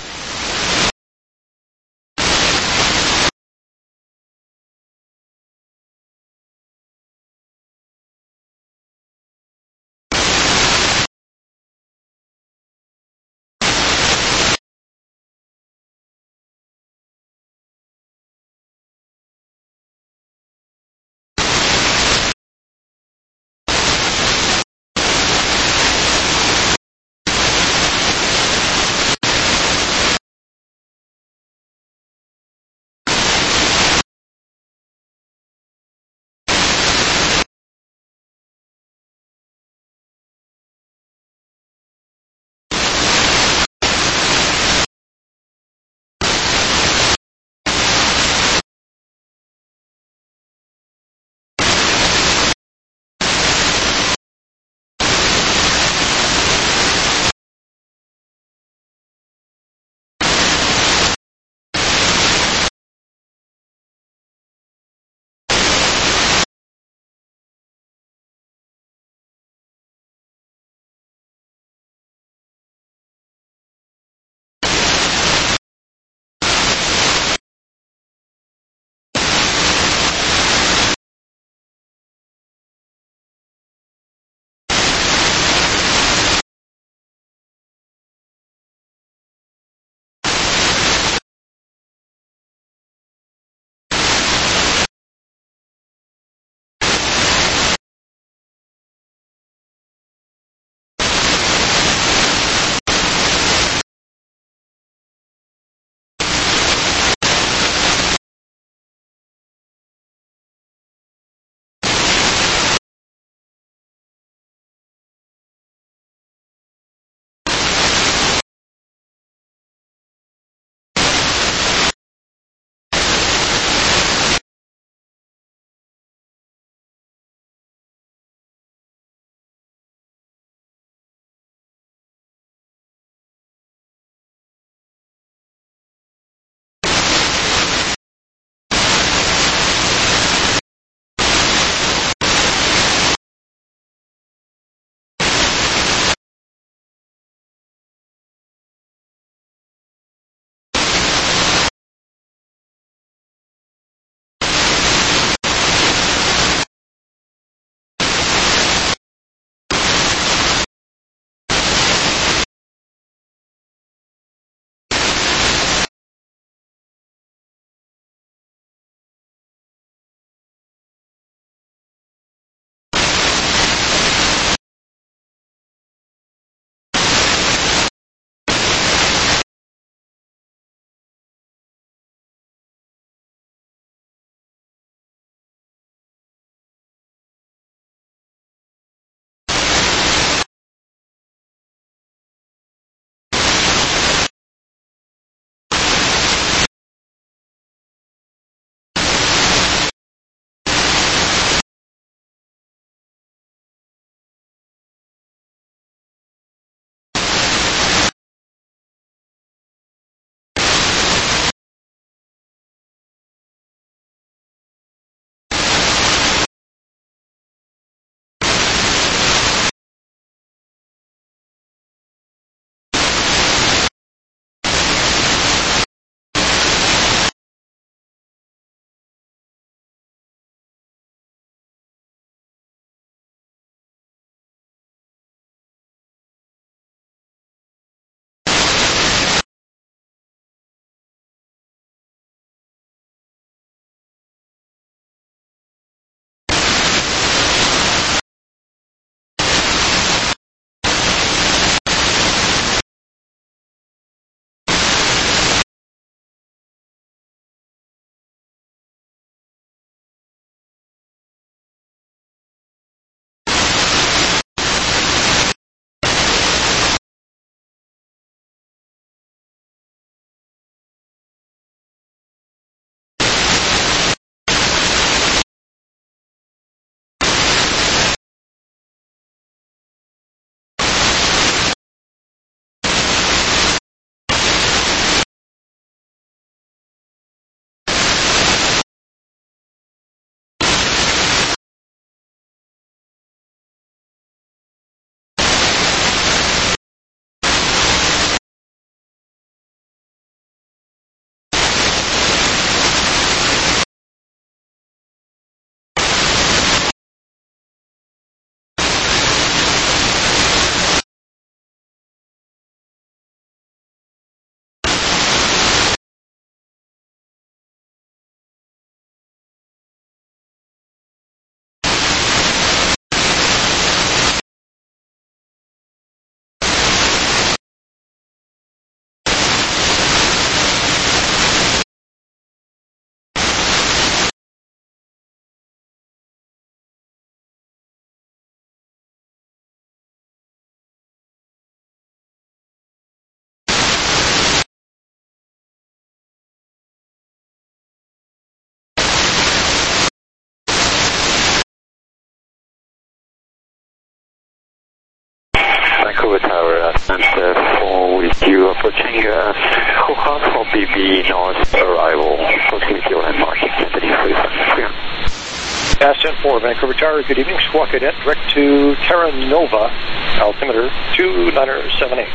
Speaker 11: 4 with you approaching Hoha for BB North arrival, proximity landmark, Kennedy 3.
Speaker 6: Ascent 4, Vancouver Tower, good evening. Squawk Cadet, direct to Terra Nova, altimeter 2978.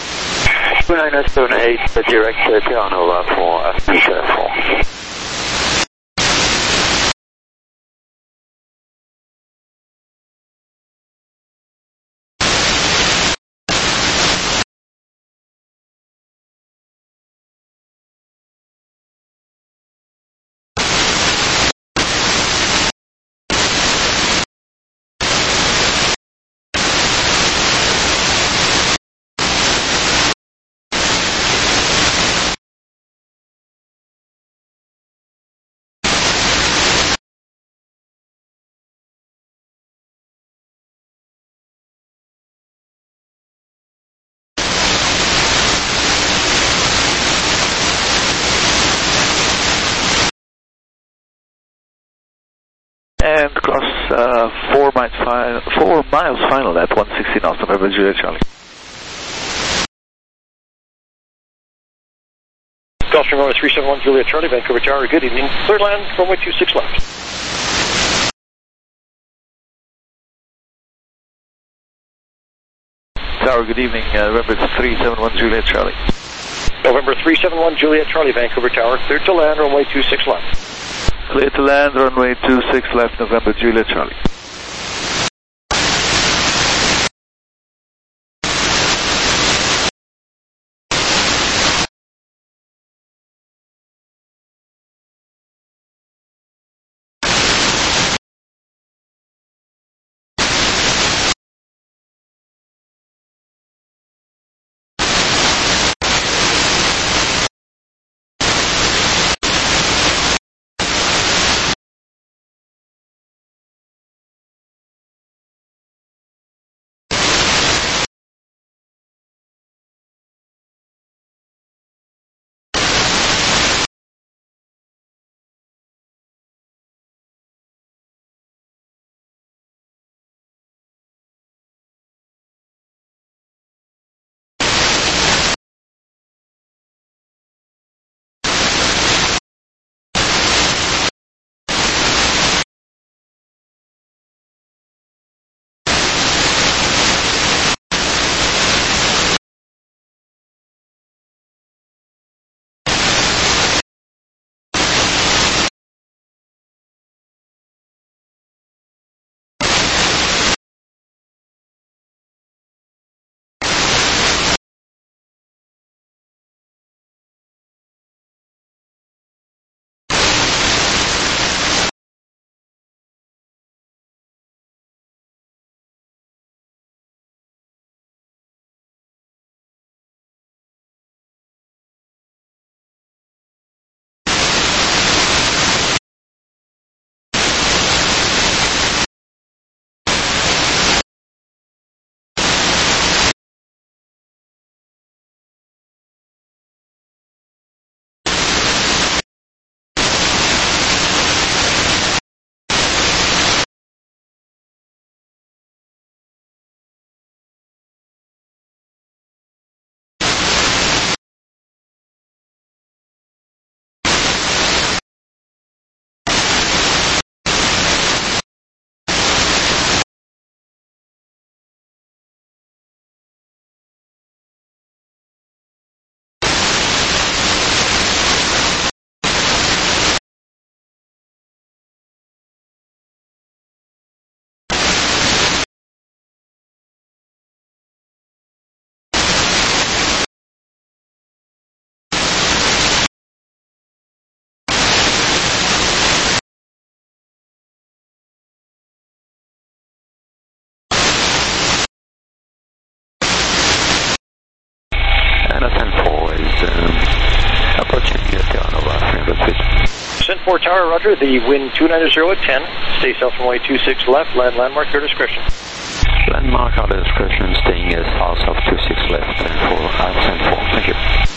Speaker 11: 2978, direct Terra Nova for Ascent 4.
Speaker 12: And cross 4 miles final at 160 knots, November Juliet Charlie.
Speaker 6: Gulfstream runway 371 Juliet Charlie, Vancouver Tower, good evening. Clear land, runway 26 left.
Speaker 12: Tower, good evening. November 371 Juliet Charlie.
Speaker 6: November 371 Juliet Charlie, Vancouver Tower, cleared to land, runway 26 left.
Speaker 12: Clear to land, runway 26 left, November Juliet Charlie.
Speaker 6: Ascent 4 Tower, roger. The wind 290 at 10. Stay south runway 26 left. Landmark, your discretion.
Speaker 11: Landmark, our discretion, staying south of 26 left and 4, Ascent 4. Thank you.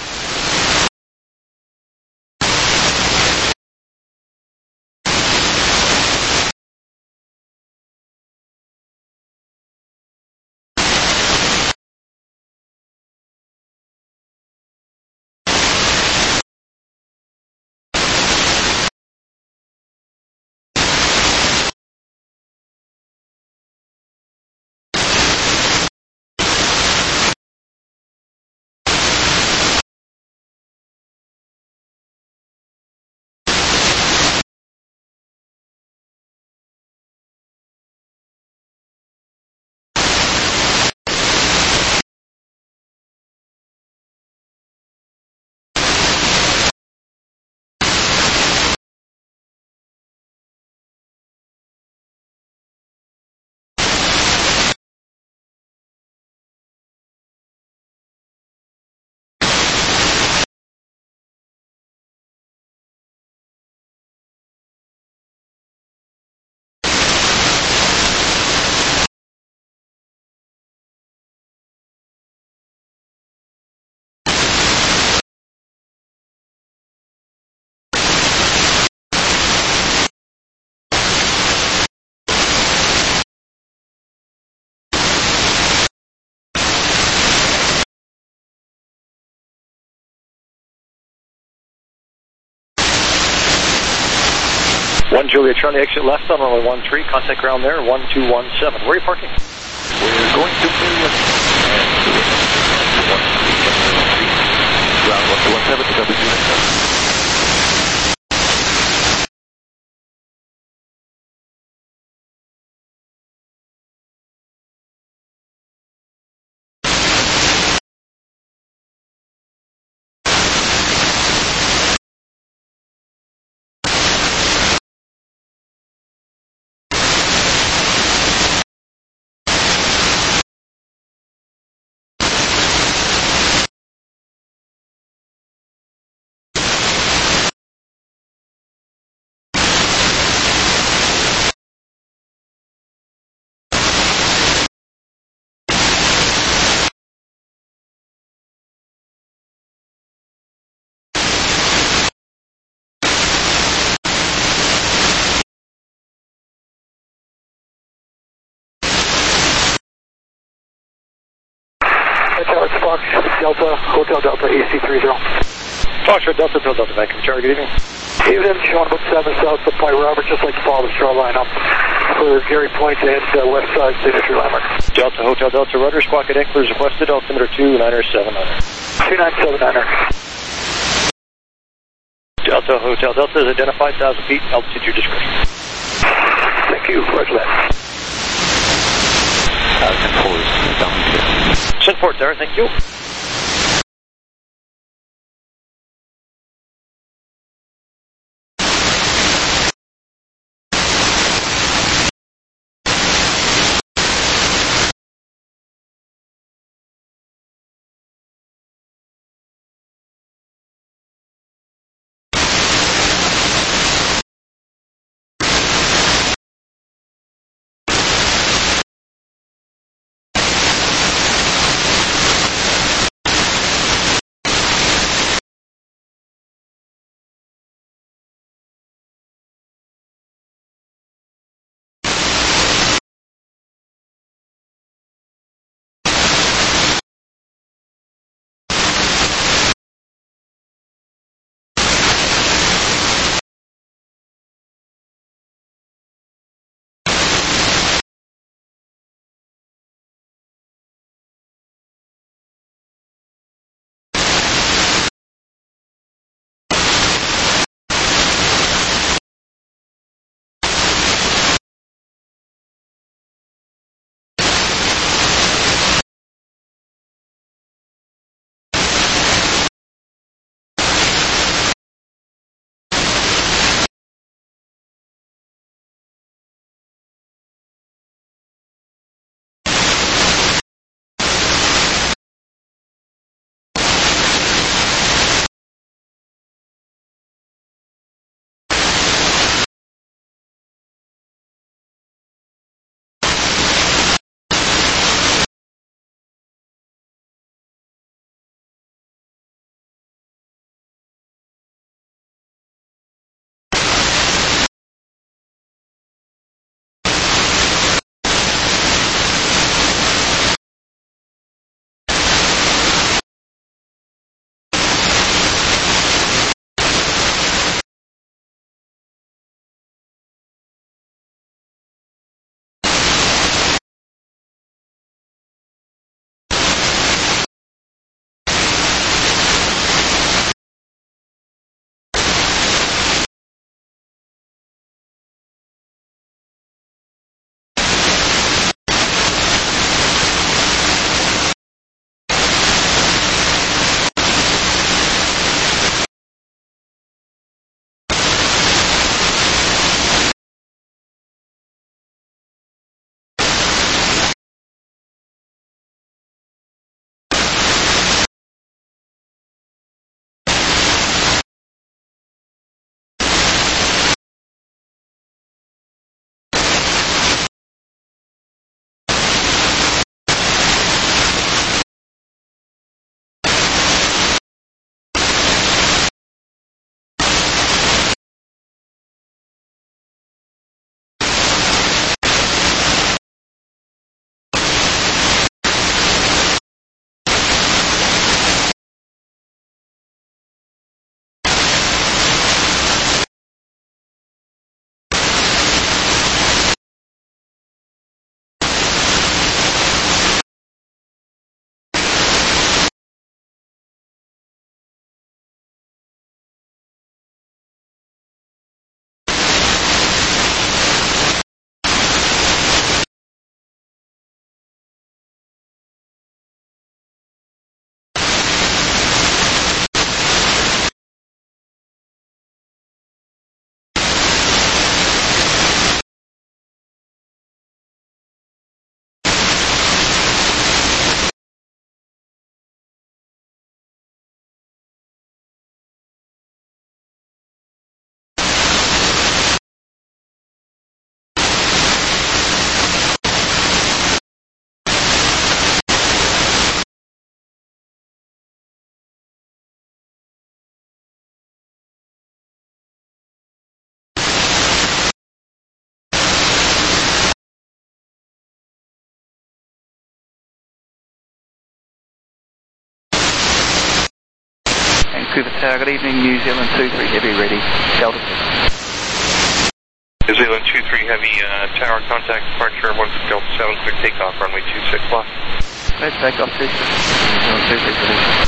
Speaker 6: Juliet Charlie, exit left on runway 13, contact ground there, 1217. Where are you parking?
Speaker 12: We're going to Million and ground 1217 to W2.
Speaker 6: Tower, Fox, Delta, Hotel Delta, AC30. Foxtrot Delta, Hotel Delta, Vancouver Tower, good evening.
Speaker 13: Evening, Sean, about 7 south of Point Robert, just like to follow the shoreline up for Gary Point to head west side, signature landmark.
Speaker 6: Delta, Hotel Delta, rudder, squawk at anchors requested, altimeter 29700.
Speaker 13: 29700.
Speaker 6: Delta, Hotel Delta is identified, 1,000 feet, altitude your discretion.
Speaker 13: Thank you, roger that.
Speaker 12: 10-4 is down here.
Speaker 6: Send port there, thank you.
Speaker 8: Cooper Tower, good evening, New Zealand 23 Heavy ready, Delta 6.
Speaker 5: New Zealand 23 Heavy, tower contact departure, 1 Delta 7, clear takeoff, runway 26 left.
Speaker 8: Clear takeoff, 26, New Zealand 23 release.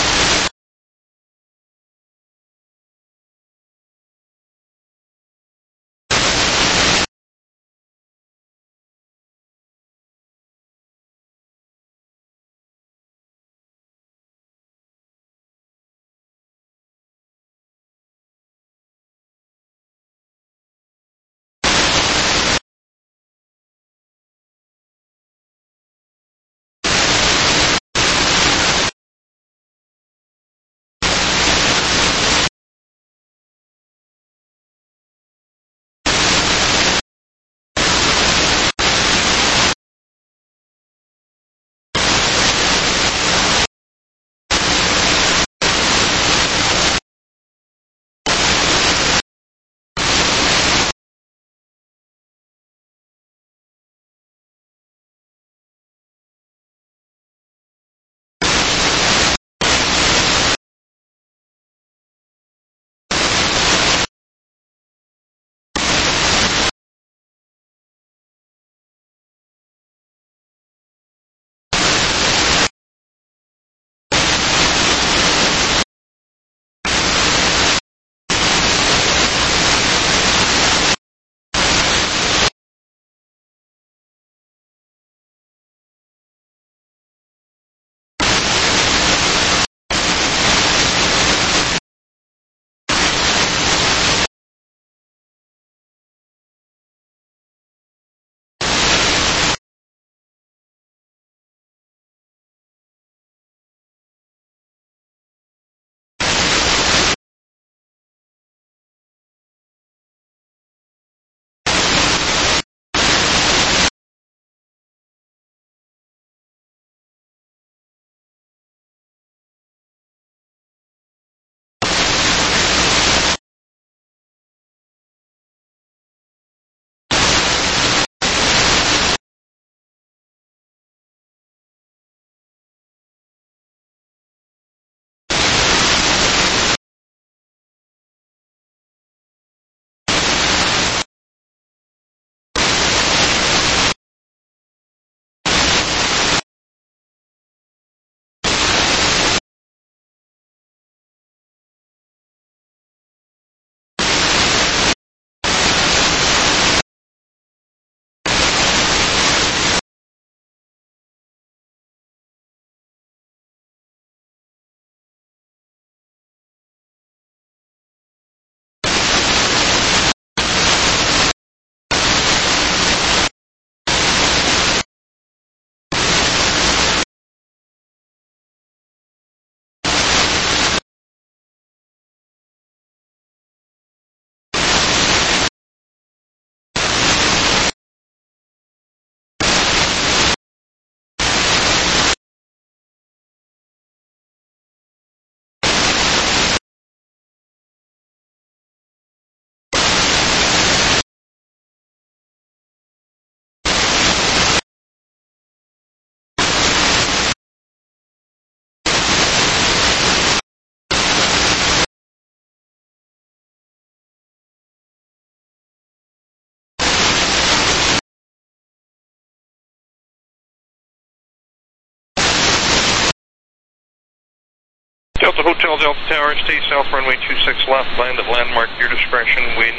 Speaker 5: Delta Hotel, Delta Tower, stay south, runway 26 left, land at landmark, your discretion, wind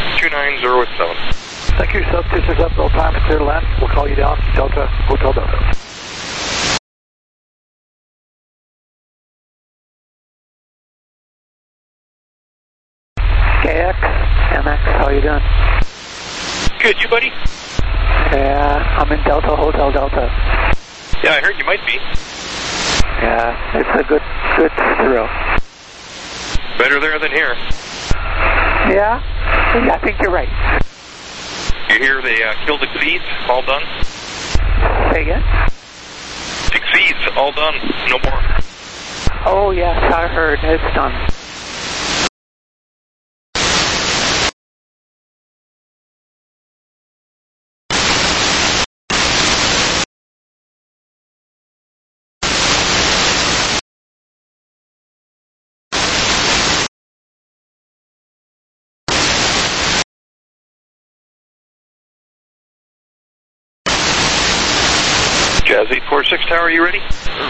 Speaker 5: 290 at 7.
Speaker 13: Thank you, South 26 left, no time to clear to land. We'll call you down, Delta Hotel Delta. KX, MX, how you doing?
Speaker 5: Good, you buddy?
Speaker 13: Yeah, I'm in Delta Hotel Delta.
Speaker 5: Yeah, I heard you might be.
Speaker 13: Yeah, it's a good thrill.
Speaker 5: Better there than here.
Speaker 13: Yeah, I think you're right.
Speaker 5: You hear they killed Exceeds, all done?
Speaker 13: Say again?
Speaker 5: Exceeds, all done, no more.
Speaker 13: Oh yes, I heard, it's done.
Speaker 5: Jazz 846 Tower, you ready?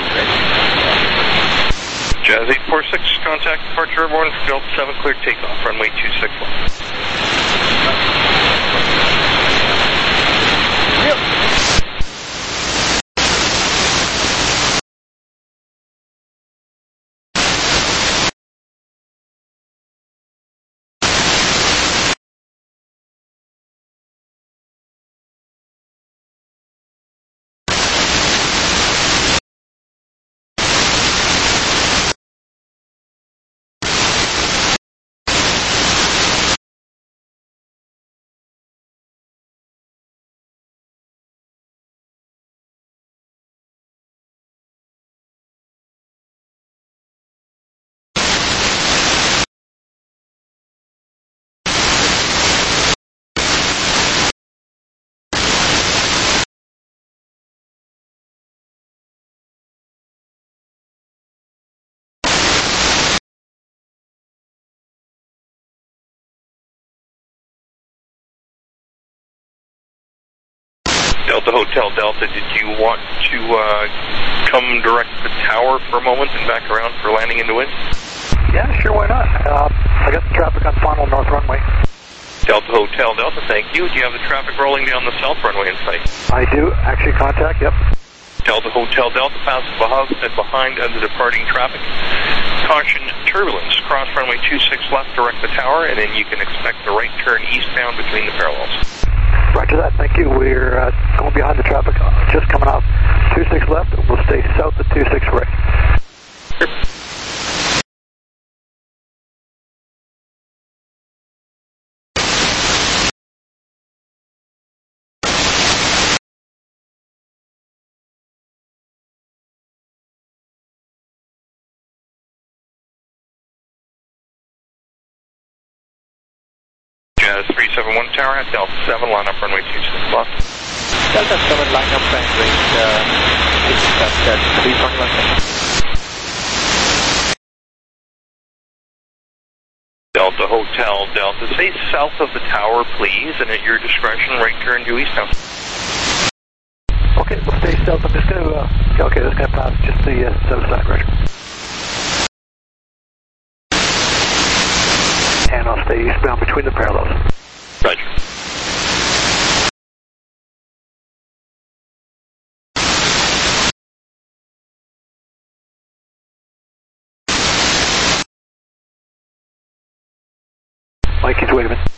Speaker 5: Jazz 846, contact departure airborne, Delta 7, cleared takeoff, runway 26 left. Delta Hotel Delta, did you want to come direct to the tower for a moment and back around for landing into wind?
Speaker 13: Yeah, sure, why not? I got the traffic on final north runway.
Speaker 5: Delta Hotel Delta, thank you. Do you have the traffic rolling down the south runway in sight?
Speaker 13: I do, actually contact, yep.
Speaker 5: Delta Hotel Delta, passes behind the departing traffic. Caution turbulence, cross runway 26 left, direct the tower, and then you can expect the right turn eastbound between the parallels.
Speaker 13: Roger that, thank you. We're going behind the traffic, just coming off 26 left. We'll stay south of 26 right.
Speaker 5: Jazz 371 Tower at Delta 7, line up runway 26 left.
Speaker 8: Delta 7, line up and range 321 seconds.
Speaker 5: Delta Hotel Delta, stay south of the tower, please, and at your discretion, right turn due eastbound.
Speaker 13: Okay, we'll stay south. I'm just going to, okay, that's going to pass just the south side, Roger. And I'll stay eastbound between the parallels.
Speaker 5: Roger.
Speaker 13: Mike, just wait a minute.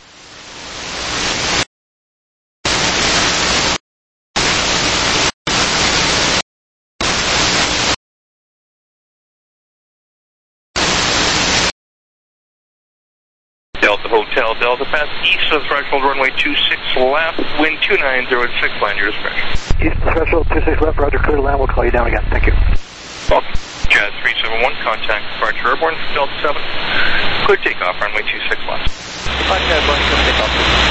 Speaker 5: Delta Hotel Delta, pass east of threshold runway 26 left, wind 290 at 6, land your discretion.
Speaker 13: East of threshold 26 left, Roger, clear to land, we'll call you down again. Thank you.
Speaker 5: Welcome. Jazz 371, contact departure airborne, Delta 7, clear takeoff, runway 26 left.
Speaker 8: Departure airborne, clear takeoff,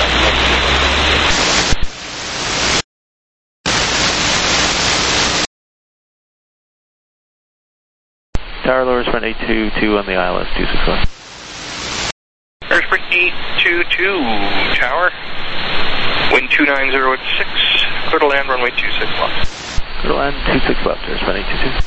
Speaker 12: Tower lowers front 822 on the ILS 261.
Speaker 5: Airsprint 822 Tower, wind 290 at 6, clear to land runway 26 left.
Speaker 12: Clear to land 26 left, Airsprint 822.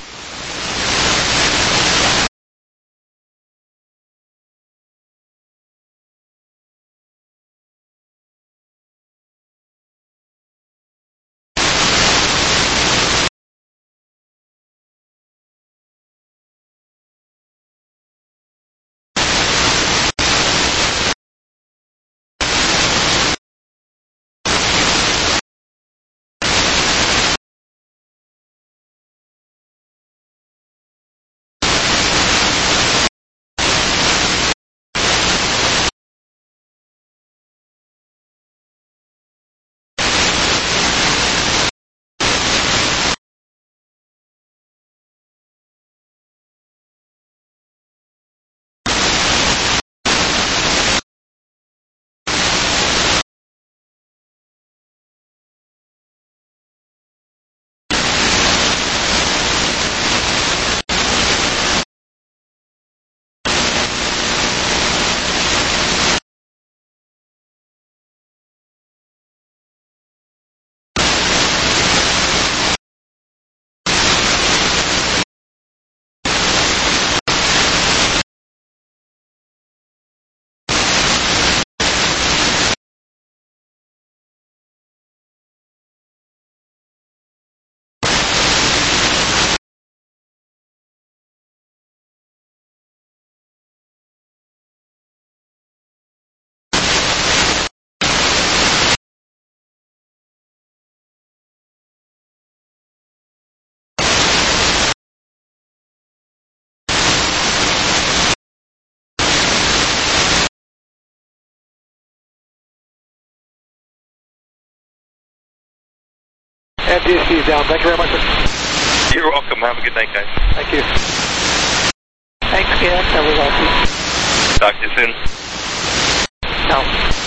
Speaker 13: and GSC is down. Thank you very much, sir.
Speaker 5: You're welcome. Have a good night, guys.
Speaker 13: Thank you.
Speaker 8: Thanks, KX. That was awesome.
Speaker 5: Talk to you soon.
Speaker 8: No.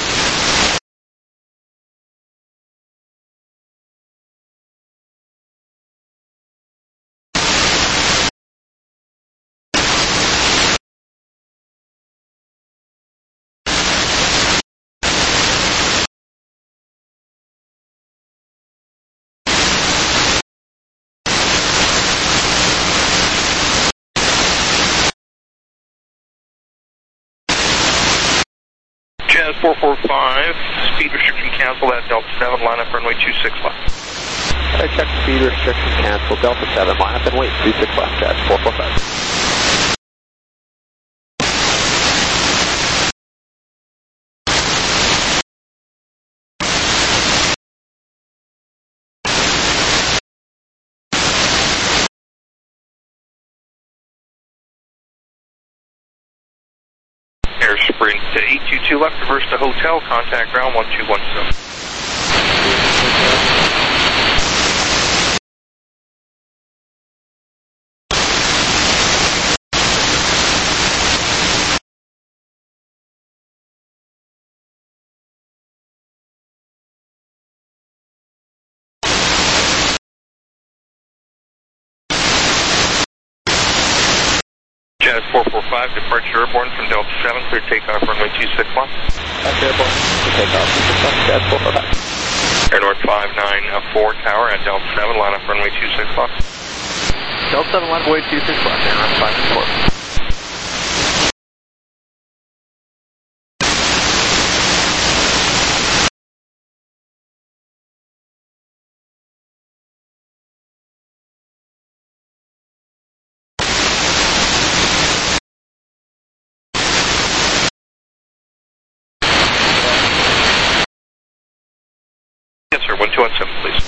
Speaker 5: Jazz 445, speed restriction canceled at Delta 7, line up runway 26 left.
Speaker 11: Check speed restriction canceled, Delta 7, line up and wait, 26 left, Jazz 445.
Speaker 5: Air Sprint to 822 left, reverse to hotel, contact ground 1217. Jazz 445, departure airborne from Delta 7, clear takeoff runway 26 left.
Speaker 11: That's airborne, clear takeoff, 26 left, Jazz 445.
Speaker 5: Air North 594 tower at Delta 7, line up runway 26 left.
Speaker 12: Delta 7, line up 26 left, Air North 594.
Speaker 5: Yes, sir. 1217, please.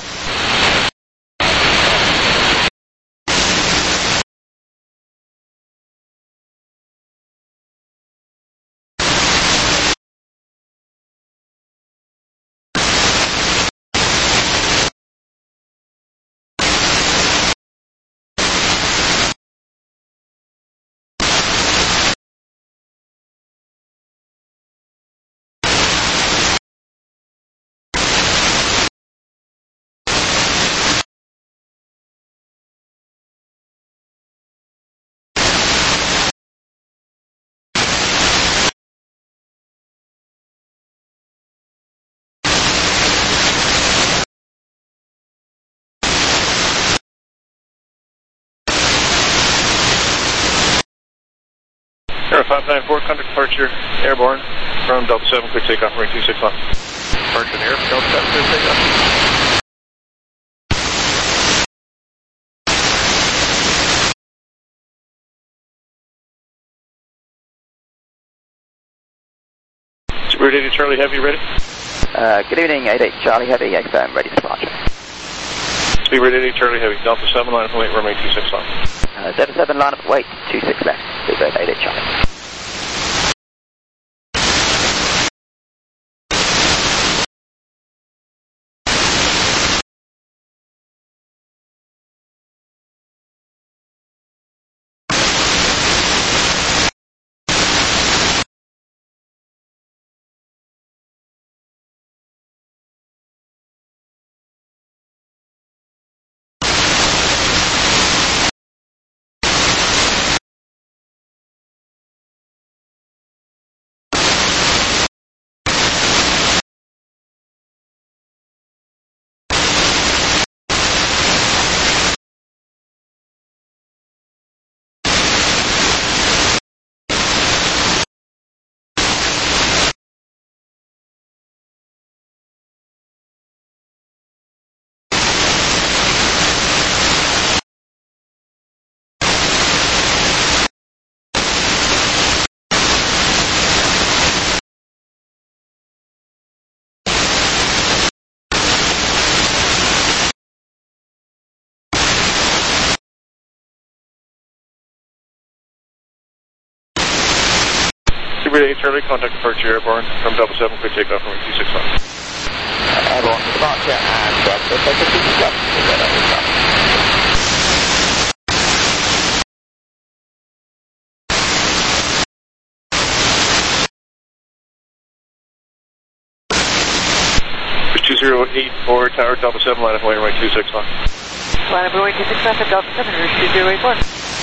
Speaker 10: Air 594, contact departure, airborne from Delta 7, clear takeoff, runway 26 left.
Speaker 12: Departure air, Delta 7, clear takeoff.
Speaker 10: Spirit 80 Charlie Heavy, ready?
Speaker 11: Good evening, 88 Charlie Heavy, XM, ready for departure.
Speaker 10: Spirit 80 Charlie Heavy, Delta 7, line up and wait, runway 26 left.
Speaker 11: Delta 7, line up, wait, 26 left, Spirit 88 Charlie.
Speaker 10: Spirit 80 Charlie, contact departure, airborne from Delta 7, clear takeoff, runway 26 left.
Speaker 11: Airborne, departure, and Delta 7,
Speaker 10: 2084, Tower Delta 7, line up runway 26 left.
Speaker 2: Line up runway 26 left at Delta 7, route 2084.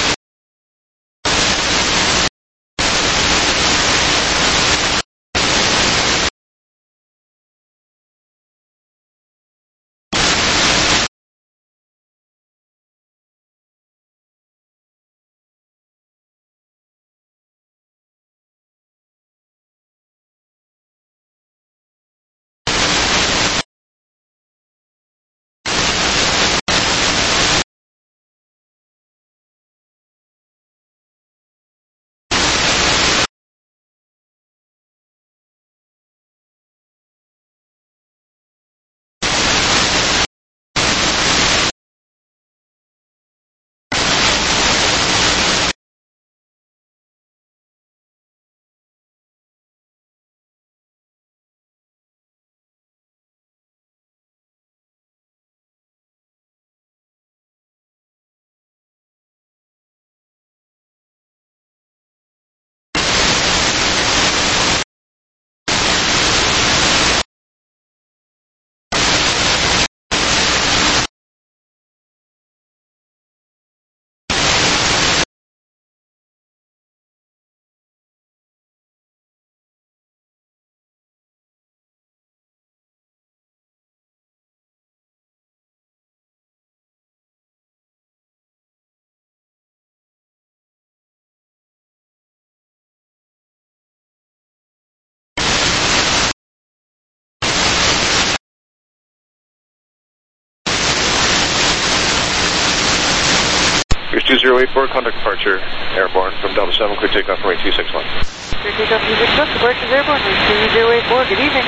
Speaker 10: Here's 2084, contact departure, airborne from Delta 7, clear takeoff runway 26 left.
Speaker 2: Clear takeoff 26 left, departure airborne, route 2084, good evening.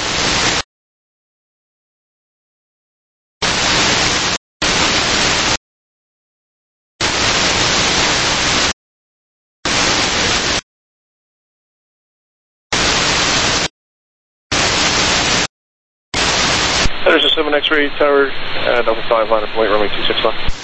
Speaker 10: There's a 7 X-ray tower, Delta 5, line up runway 26 left.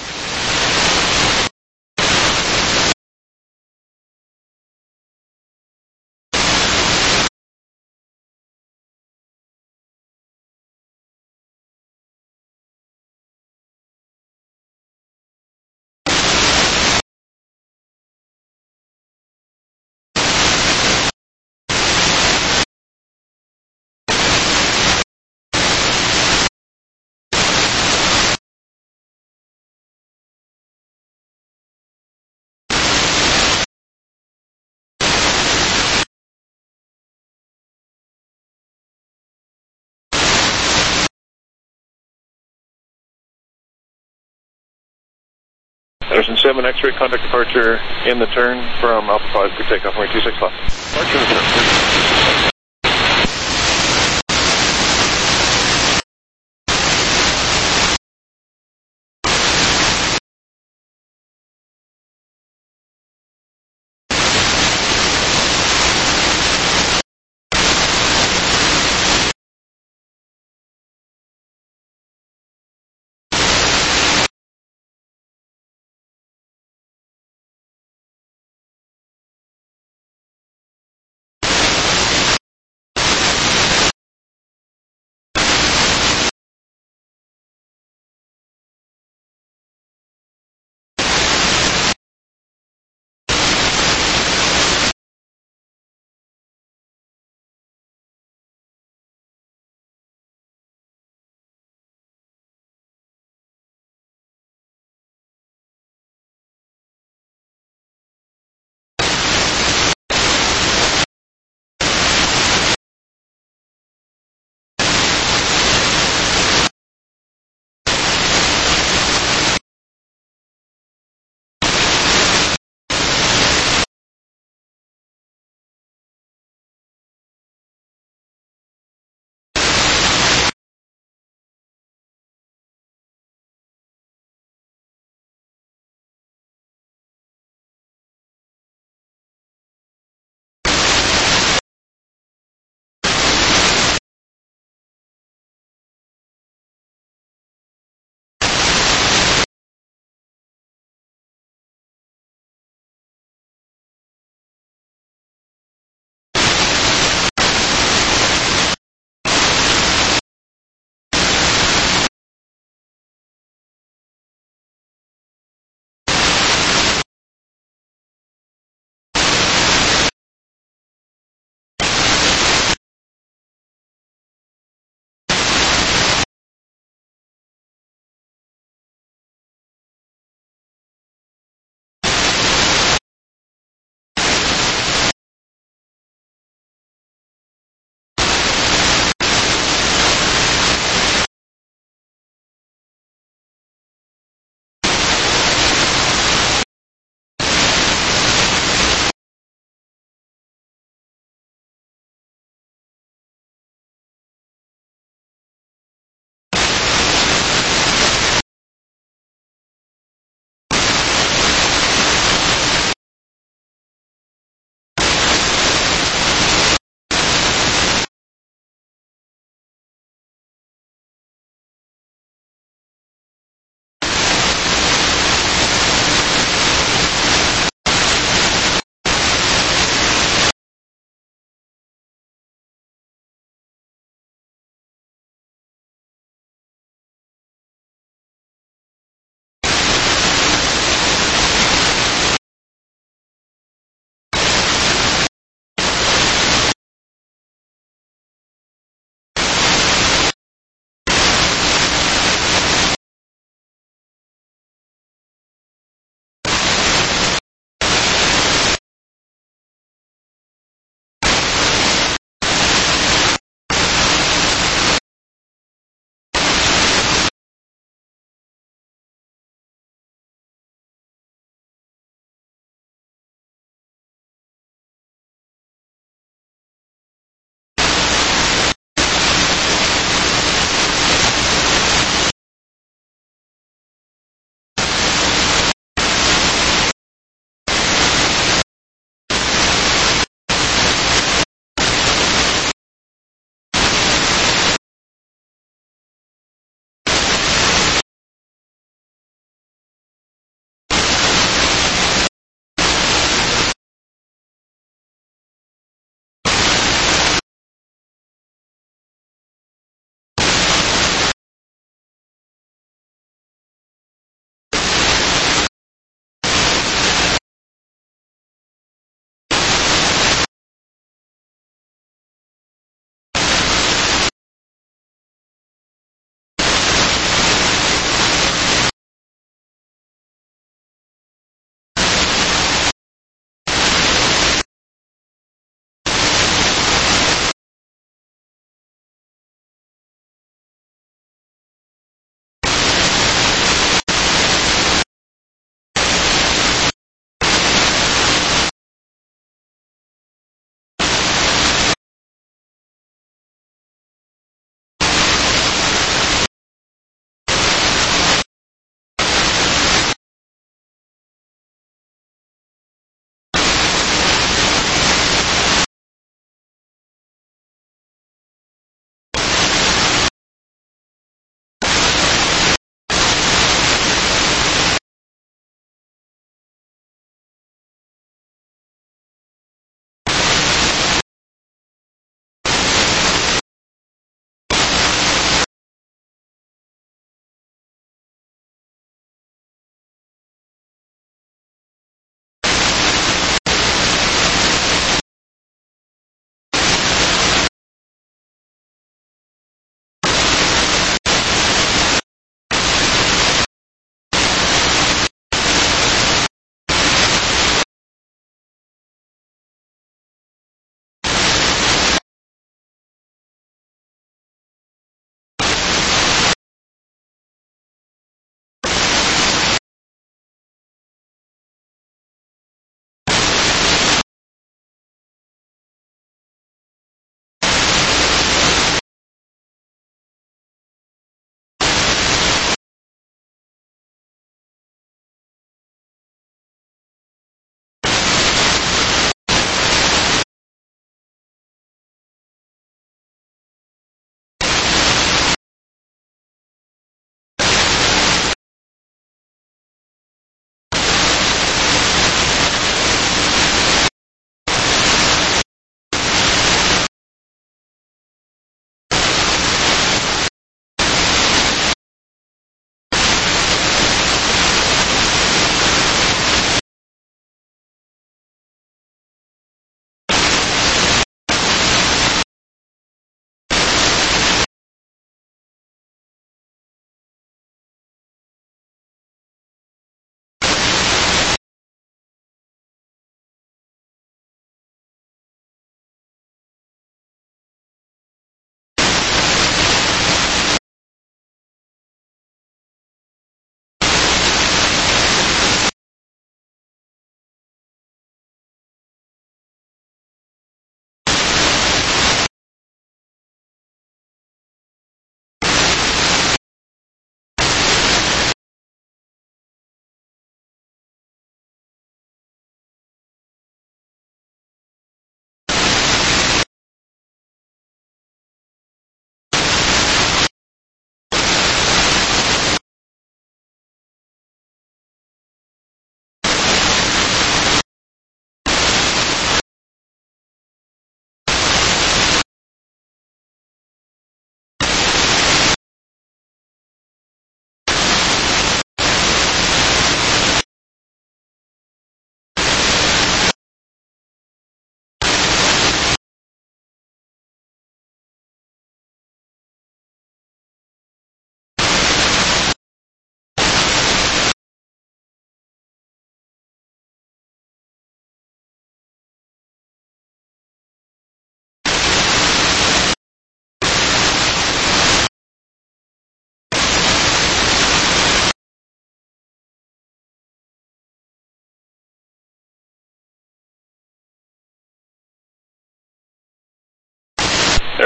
Speaker 10: There's a 7 X-ray contact departure in the turn from Alpha 5, clear takeoff runway 26 left. Departure in the turn.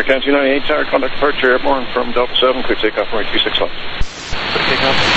Speaker 10: Aircan 298 Tower, contact departure airborne from Delta 7, clear takeoff runway 26 left.
Speaker 7: Takeoff.